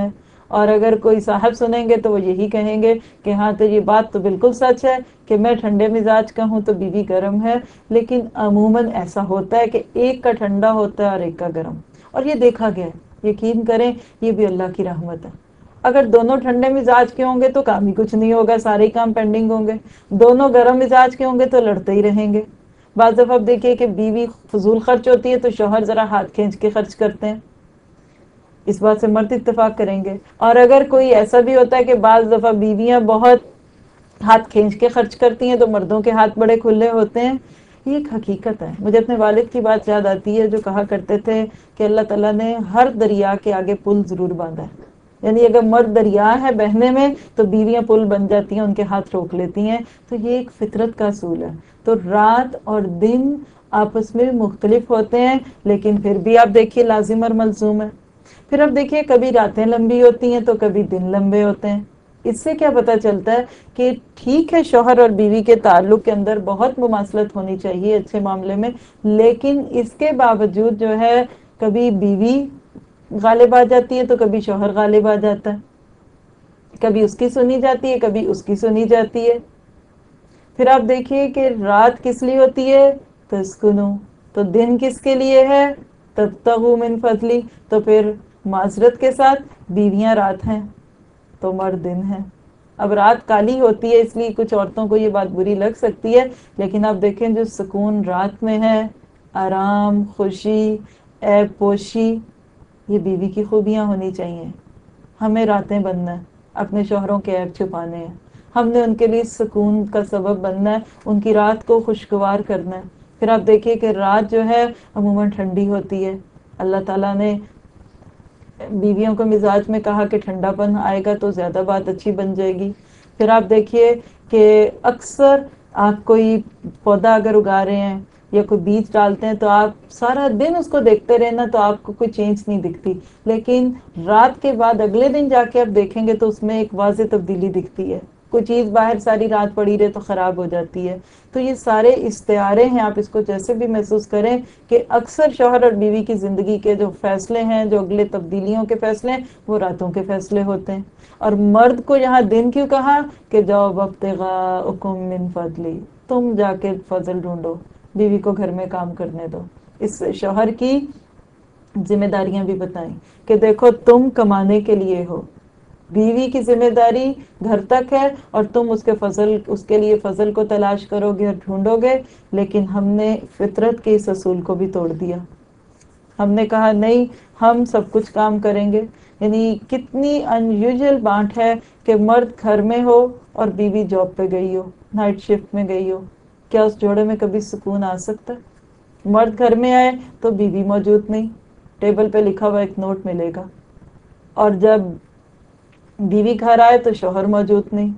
اور اگر کوئی صاحب سنیں گے تو وہ یہی کہیں گے کہ ہاں تو یہ بات تو بالکل سچ ہے کہ میں ٹھنڈے مزاج کا ہوں تو بیوی گرم ہے، لیکن عموماً ایسا ہوتا ہے کہ ایک کا ٹھنڈا ہوتا ہے اور ایک کا گرم، اور یہ دیکھا گیا ہے، یقین کریں یہ بھی اللہ کی رحمت ہے۔ اگر دونوں ٹھنڈے مزاج کے ہوں گے تو کام ہی کچھ نہیں ہوگا، سارے ہی کام پینڈنگ ہوں گے، دونوں گرم مزاج کے ہوں گے تو لڑتے ہی رہیں گے۔ بعض دفعہ اب دیکھیے کہ بیوی فضول خرچ ہوتی ہے تو شوہر ذرا ہاتھ کھینچ کے خرچ کرتے ہیں، اس بات سے مرد اتفاق کریں گے۔ اور اگر کوئی ایسا بھی ہوتا ہے کہ بعض دفعہ بیویاں بہت ہاتھ کھینچ کے خرچ کرتی ہیں تو مردوں کے ہاتھ بڑے کھلے ہوتے ہیں، یہ ایک حقیقت ہے۔ مجھے اپنے والد کی بات یاد آتی ہے جو کہا کرتے تھے کہ اللہ تعالیٰ نے ہر دریا کے آگے پل ضرور باندھا ہے، یعنی اگر مرد دریا ہے بہنے میں تو بیویاں پل بن جاتی ہیں، ان کے ہاتھ روک لیتی ہیں، تو یہ ایک فطرت کا اصول ہے۔ تو رات اور دن آپس میں مختلف ہوتے ہیں لیکن پھر بھی آپ دیکھیے لازم اور ملزوم ہے۔ پھر اب دیکھیے کبھی راتیں لمبی ہوتی ہیں تو کبھی دن لمبے ہوتے ہیں۔ اس سے کیا پتہ چلتا ہے کہ ٹھیک ہے شوہر اور بیوی کے تعلق کے اندر بہت مماثلت ہونی چاہیے اچھے معاملے میں، لیکن اس کے باوجود جو ہے کبھی بیوی غالب آ جاتی ہے تو کبھی شوہر غالب آ جاتا ہے، کبھی اس کی سنی جاتی ہے کبھی اس کی سنی جاتی ہے۔ پھر آپ دیکھیے کہ رات کس لیے ہوتی ہے؟ تسکنو، تو دن کس کے لیے ہے؟ تبتغوا من فضلی، تو پھر معذرت کے ساتھ بیویاں رات ہیں تو مرد دن ہیں۔ اب رات کالی ہوتی ہے اس لیے کچھ عورتوں کو یہ بات بری لگ سکتی ہے، لیکن آپ دیکھیں جو سکون رات میں ہے، آرام، خوشی، عیب پوشی، یہ بیوی کی خوبیاں ہونی چاہیے۔ ہمیں راتیں بننا ہے، اپنے شوہروں کے عیب چھپانے ہیں، ہم نے ان کے لیے سکون کا سبب بننا ہے، ان کی رات کو خوشگوار کرنا ہے۔ پھر آپ دیکھیے کہ رات جو ہے عموماً ٹھنڈی ہوتی ہے، اللہ تعالیٰ نے بیویوں کو مزاج میں کہا کہ ٹھنڈا پن آئے گا تو زیادہ بات اچھی بن جائے گی۔ پھر آپ دیکھیے کہ اکثر آپ کوئی پودا اگر اگا رہے ہیں یا کوئی بیج ڈالتے ہیں تو آپ سارا دن اس کو دیکھتے رہے نا تو آپ کو کوئی چینج نہیں دکھتی، لیکن رات کے بعد اگلے دن جا کے آپ دیکھیں گے تو اس میں ایک واضح تبدیلی دکھتی ہے، کوئی چیز باہر ساری رات پڑی رہے تو خراب ہو جاتی ہے۔ تو یہ سارے استعارے ہیں، آپ اس کو جیسے بھی محسوس کریں کہ اکثر شوہر اور بیوی کی زندگی کے جو فیصلے ہیں، جو اگلے تبدیلیوں کے فیصلے ہیں، وہ راتوں کے فیصلے ہوتے ہیں۔ اور مرد کو یہاں دن کیوں کہا کہ جاؤ وابتغاءکم من فضلی، تم جا کے فضل ڈھونڈو، بیوی کو گھر میں کام کرنے دو۔ اس شوہر کی ذمہ داریاں بھی بتائیں کہ دیکھو تم کمانے کے لیے ہو، بیوی کی ذمہ داری گھر تک ہے اور تم اس کے لیے فضل کو تلاش کرو گے اور ڈھونڈو گے، لیکن ہم نے فطرت کے اس اصول کو بھی توڑ دیا۔ ہم نے کہا نہیں ہم سب کچھ کام کریں گے، یعنی کتنی ان یوزل بانٹ ہے کہ مرد گھر میں ہو اور بیوی جاب پہ گئی ہو، نائٹ شفٹ میں گئی ہو۔ کیا اس جوڑے میں کبھی سکون آ سکتا ہے؟ مرد گھر میں آئے تو بیوی موجود نہیں، ٹیبل پہ لکھا ہوا ایک نوٹ ملے گا، اور جب بیوی گھر آئے تو شوہر موجود نہیں،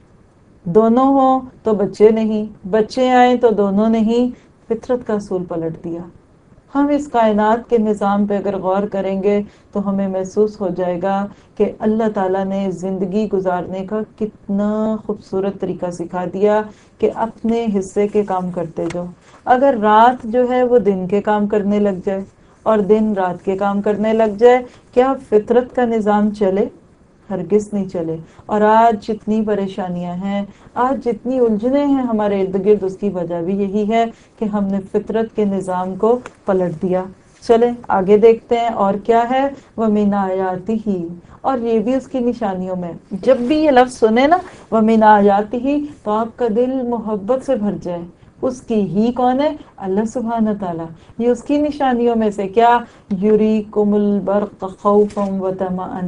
دونوں ہوں تو بچے نہیں، بچے آئیں تو دونوں نہیں۔ فطرت کا اصول پلٹ دیا۔ ہم اس کائنات کے نظام پہ اگر غور کریں گے تو ہمیں محسوس ہو جائے گا کہ اللہ تعالیٰ نے زندگی گزارنے کا کتنا خوبصورت طریقہ سکھا دیا کہ اپنے حصے کے کام کرتے جاؤ۔ اگر رات جو ہے وہ دن کے کام کرنے لگ جائے اور دن رات کے کام کرنے لگ جائے، کیا فطرت کا نظام چلے؟ ہرگز نہیں چلے۔ اور آج جتنی پریشانیاں ہیں، آج جتنی الجھنیں ہیں ہمارے ارد گرد، اس کی وجہ بھی یہی ہے کہ ہم نے فطرت کے نظام کو پلٹ دیا۔ چلیں آگے دیکھتے ہیں اور کیا ہے۔ وَمِنْ آیَاتِهِ، اور یہ بھی اس کی نشانیوں میں، جب بھی یہ لفظ سنے نا وَمِنْ آیَاتِهِ تو آپ کا دل محبت سے بھر جائے۔ اس کی ہی کون ہے؟ اللہ سبحانہ تعالیٰ۔ یہ اس کی نشانیوں میں سے کیا؟ یُریکُمُ الْبَرْقَ خَوْفًا وَطَمَعًا،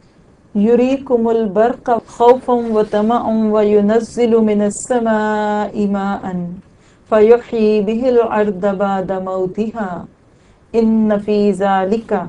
یُریکُمُ الْبَرْقَ خَوْفًا وَطَمَعًا وَيُنَزِّلُ مِنَ السَّمَاءِ مَاءً فَيُحْيِي بِهِ الْأَرْضَ بَعْدَ مَوْتِهَا إِنَّ فِي ذَلِكَ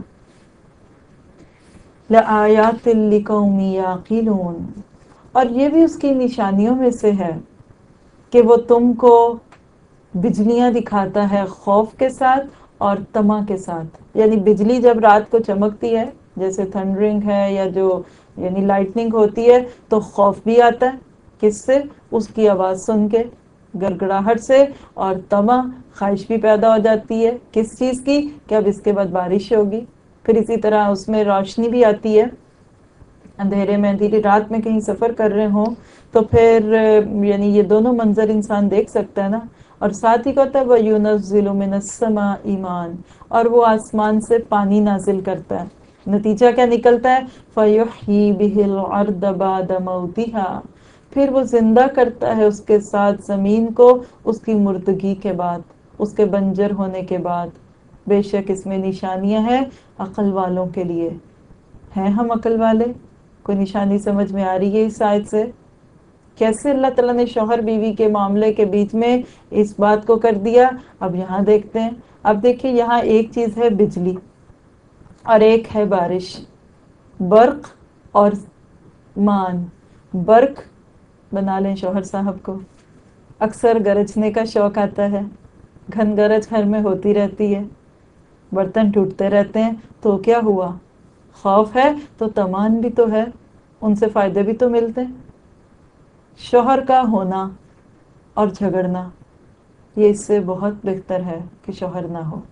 لَآیَاتٍ لِقَوْمٍ یَعْقِلُونَ، اور یہ بھی اس کی نشانیوں میں سے ہے کہ وہ تم کو بجلیاں دکھاتا ہے خوف کے ساتھ اور طمع کے ساتھ۔ یعنی بجلی جب رات کو چمکتی ہے جیسے تھنڈرنگ ہے یا جو یعنی لائٹننگ ہوتی ہے تو خوف بھی آتا ہے، کس سے؟ اس کی آواز سن کے، گڑگڑاہٹ سے، اور طمع خواہش بھی پیدا ہو جاتی ہے کس چیز کی کہ اب اس کے بعد بارش ہوگی۔ پھر اسی طرح اس میں روشنی بھی آتی ہے اندھیرے میں اندھیری رات میں کہیں سفر کر رہے ہوں تو پھر یعنی یہ دونوں منظر انسان دیکھ سکتا ہے نا. اور ساتھ ہی کہتا ہے وَيُنَزِّلُ مِنَ السَّمَاءِ مَاءً، اور وہ آسمان سے پانی نازل کرتا ہے. نتیجہ کیا نکلتا ہے؟ فَيُحْيِي بِهِ الْأَرْضَ بَعْدَ مَوْتِهَا، پھر وہ زندہ کرتا ہے اس کے ساتھ زمین کو اس کی مردگی کے بعد، اس کے بنجر ہونے کے بعد. بے شک اس میں نشانیاں ہیں عقل والوں کے لیے. ہیں ہم عقل والے؟ کوئی نشانی سمجھ میں آ رہی ہے اس آیت سے؟ کیسے اللہ تعالیٰ نے شوہر بیوی کے معاملے کے بیچ میں اس بات کو کر دیا؟ اب یہاں دیکھتے ہیں. اب دیکھیں یہاں ایک چیز ہے بجلی اور ایک ہے بارش، برق اور مان. برق بنا لیں شوہر صاحب کو، اکثر گرجنے کا شوق آتا ہے، گھن گرج گھر میں ہوتی رہتی ہے، برتن ٹوٹتے رہتے ہیں، تو کیا ہوا؟ خوف ہے تو تمان بھی تو ہے، ان سے فائدے بھی تو ملتے ہیں. شوہر کا ہونا اور جھگڑنا یہ اس سے بہت بہتر ہے کہ شوہر نہ ہو.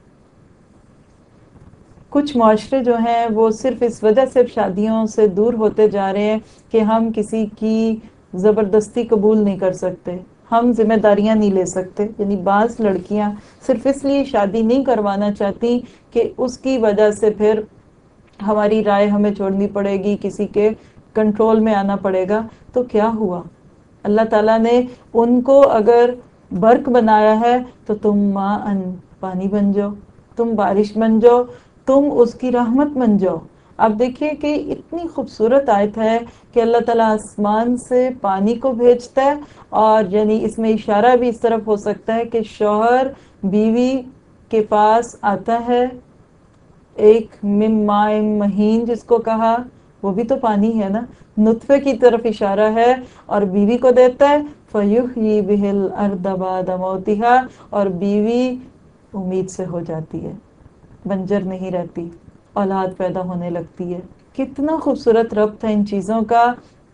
کچھ معاشرے جو ہیں وہ صرف اس وجہ سے شادیوں سے دور ہوتے جا رہے ہیں کہ ہم کسی کی زبردستی قبول نہیں کر سکتے، ہم ذمہ داریاں نہیں لے سکتے. یعنی بعض لڑکیاں صرف اس لیے شادی نہیں کروانا چاہتی کہ اس کی وجہ سے پھر ہماری رائے ہمیں چھوڑنی پڑے گی، کسی کے کنٹرول میں آنا پڑے گا. تو کیا ہوا؟ اللہ تعالیٰ نے ان کو اگر برق بنایا ہے تو تم ماءً پانی بن جاؤ، تم بارش بن جاؤ، تم اس کی رحمت بن جاؤ. اب دیکھیے کہ اتنی خوبصورت آیت ہے کہ اللہ تعالیٰ آسمان سے پانی کو بھیجتا ہے، اور یعنی اس میں اشارہ بھی اس طرف ہو سکتا ہے کہ شوہر بیوی کے پاس آتا ہے. ایک من ماء مہین جس کو کہا، وہ بھی تو پانی ہے نا، نطفے کی طرف اشارہ ہے، اور بیوی کو دیتا ہے فَيُحْيِي بِهِ الْأَرْضَ بَعْدَ مَوْتِهَا، اور بیوی امید سے ہو جاتی ہے، بنجر نہیں رہتی، اولاد پیدا ہونے لگتی ہے. کتنا خوبصورت ربط ہے ان چیزوں کا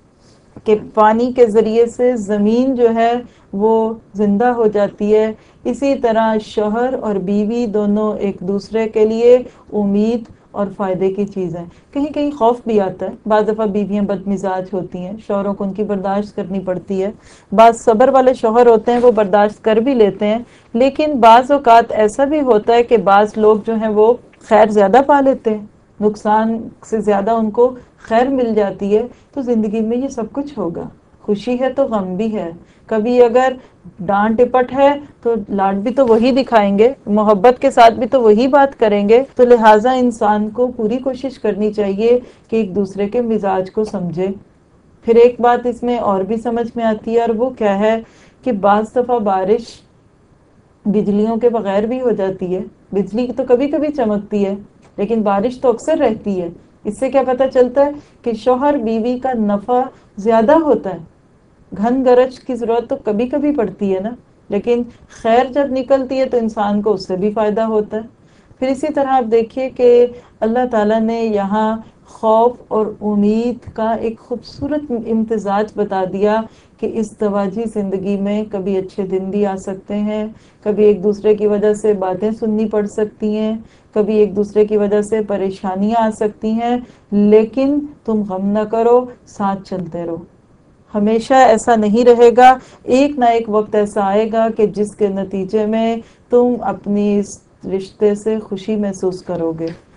کہ پانی کے ذریعے سے زمین جو ہے وہ زندہ ہو جاتی ہے. اسی طرح شوہر اور بیوی دونوں ایک دوسرے کے لیے امید اور فائدے کی چیز ہے. کہیں کہیں خوف بھی آتا ہے، بعض دفعہ بیویاں بد مزاج ہوتی ہیں، شوہروں کو ان کی برداشت کرنی پڑتی ہے. بعض صبر والے شوہر ہوتے ہیں، وہ برداشت کر بھی لیتے ہیں. لیکن بعض اوقات ایسا بھی ہوتا ہے کہ بعض لوگ جو ہیں وہ خیر زیادہ پا لیتے ہیں، نقصان سے زیادہ ان کو خیر مل جاتی ہے. تو زندگی میں یہ سب کچھ ہوگا، خوشی ہے تو غم بھی ہے. کبھی اگر ڈانٹ ٹپٹ ہے تو لاڈ بھی تو وہی دکھائیں گے، محبت کے ساتھ بھی تو وہی بات کریں گے. تو لہٰذا انسان کو پوری کوشش کرنی چاہیے کہ ایک دوسرے کے مزاج کو سمجھے. پھر ایک بات اس میں اور بھی سمجھ میں آتی ہے، اور وہ کیا ہے کہ بعض دفعہ بارش بجلیوں کے بغیر بھی ہو جاتی ہے. بجلی تو کبھی کبھی چمکتی ہے لیکن بارش تو اکثر رہتی ہے. اس سے کیا پتہ چلتا ہے کہ شوہر بیوی کا نفع زیادہ ہوتا ہے. گھن گرج کی ضرورت تو کبھی کبھی پڑتی ہے نا، لیکن خیر جب نکلتی ہے تو انسان کو اس سے بھی فائدہ ہوتا ہے. پھر اسی طرح آپ دیکھیے کہ اللہ تعالیٰ نے یہاں خوف اور امید کا ایک خوبصورت امتزاج بتا دیا کہ ازدواجی زندگی میں کبھی اچھے دن بھی آ سکتے ہیں، کبھی ایک دوسرے کی وجہ سے باتیں سننی پڑ سکتی ہیں، کبھی ایک دوسرے کی وجہ سے پریشانیاں آ سکتی ہیں، لیکن تم غم نہ کرو، ساتھ چلتے رہو. ہمیشہ ایسا نہیں رہے گا، ایک نہ ایک وقت ایسا آئے گا کہ جس کے نتیجے میں تم اپنی اس رشتے سے خوشی محسوس کرو گے.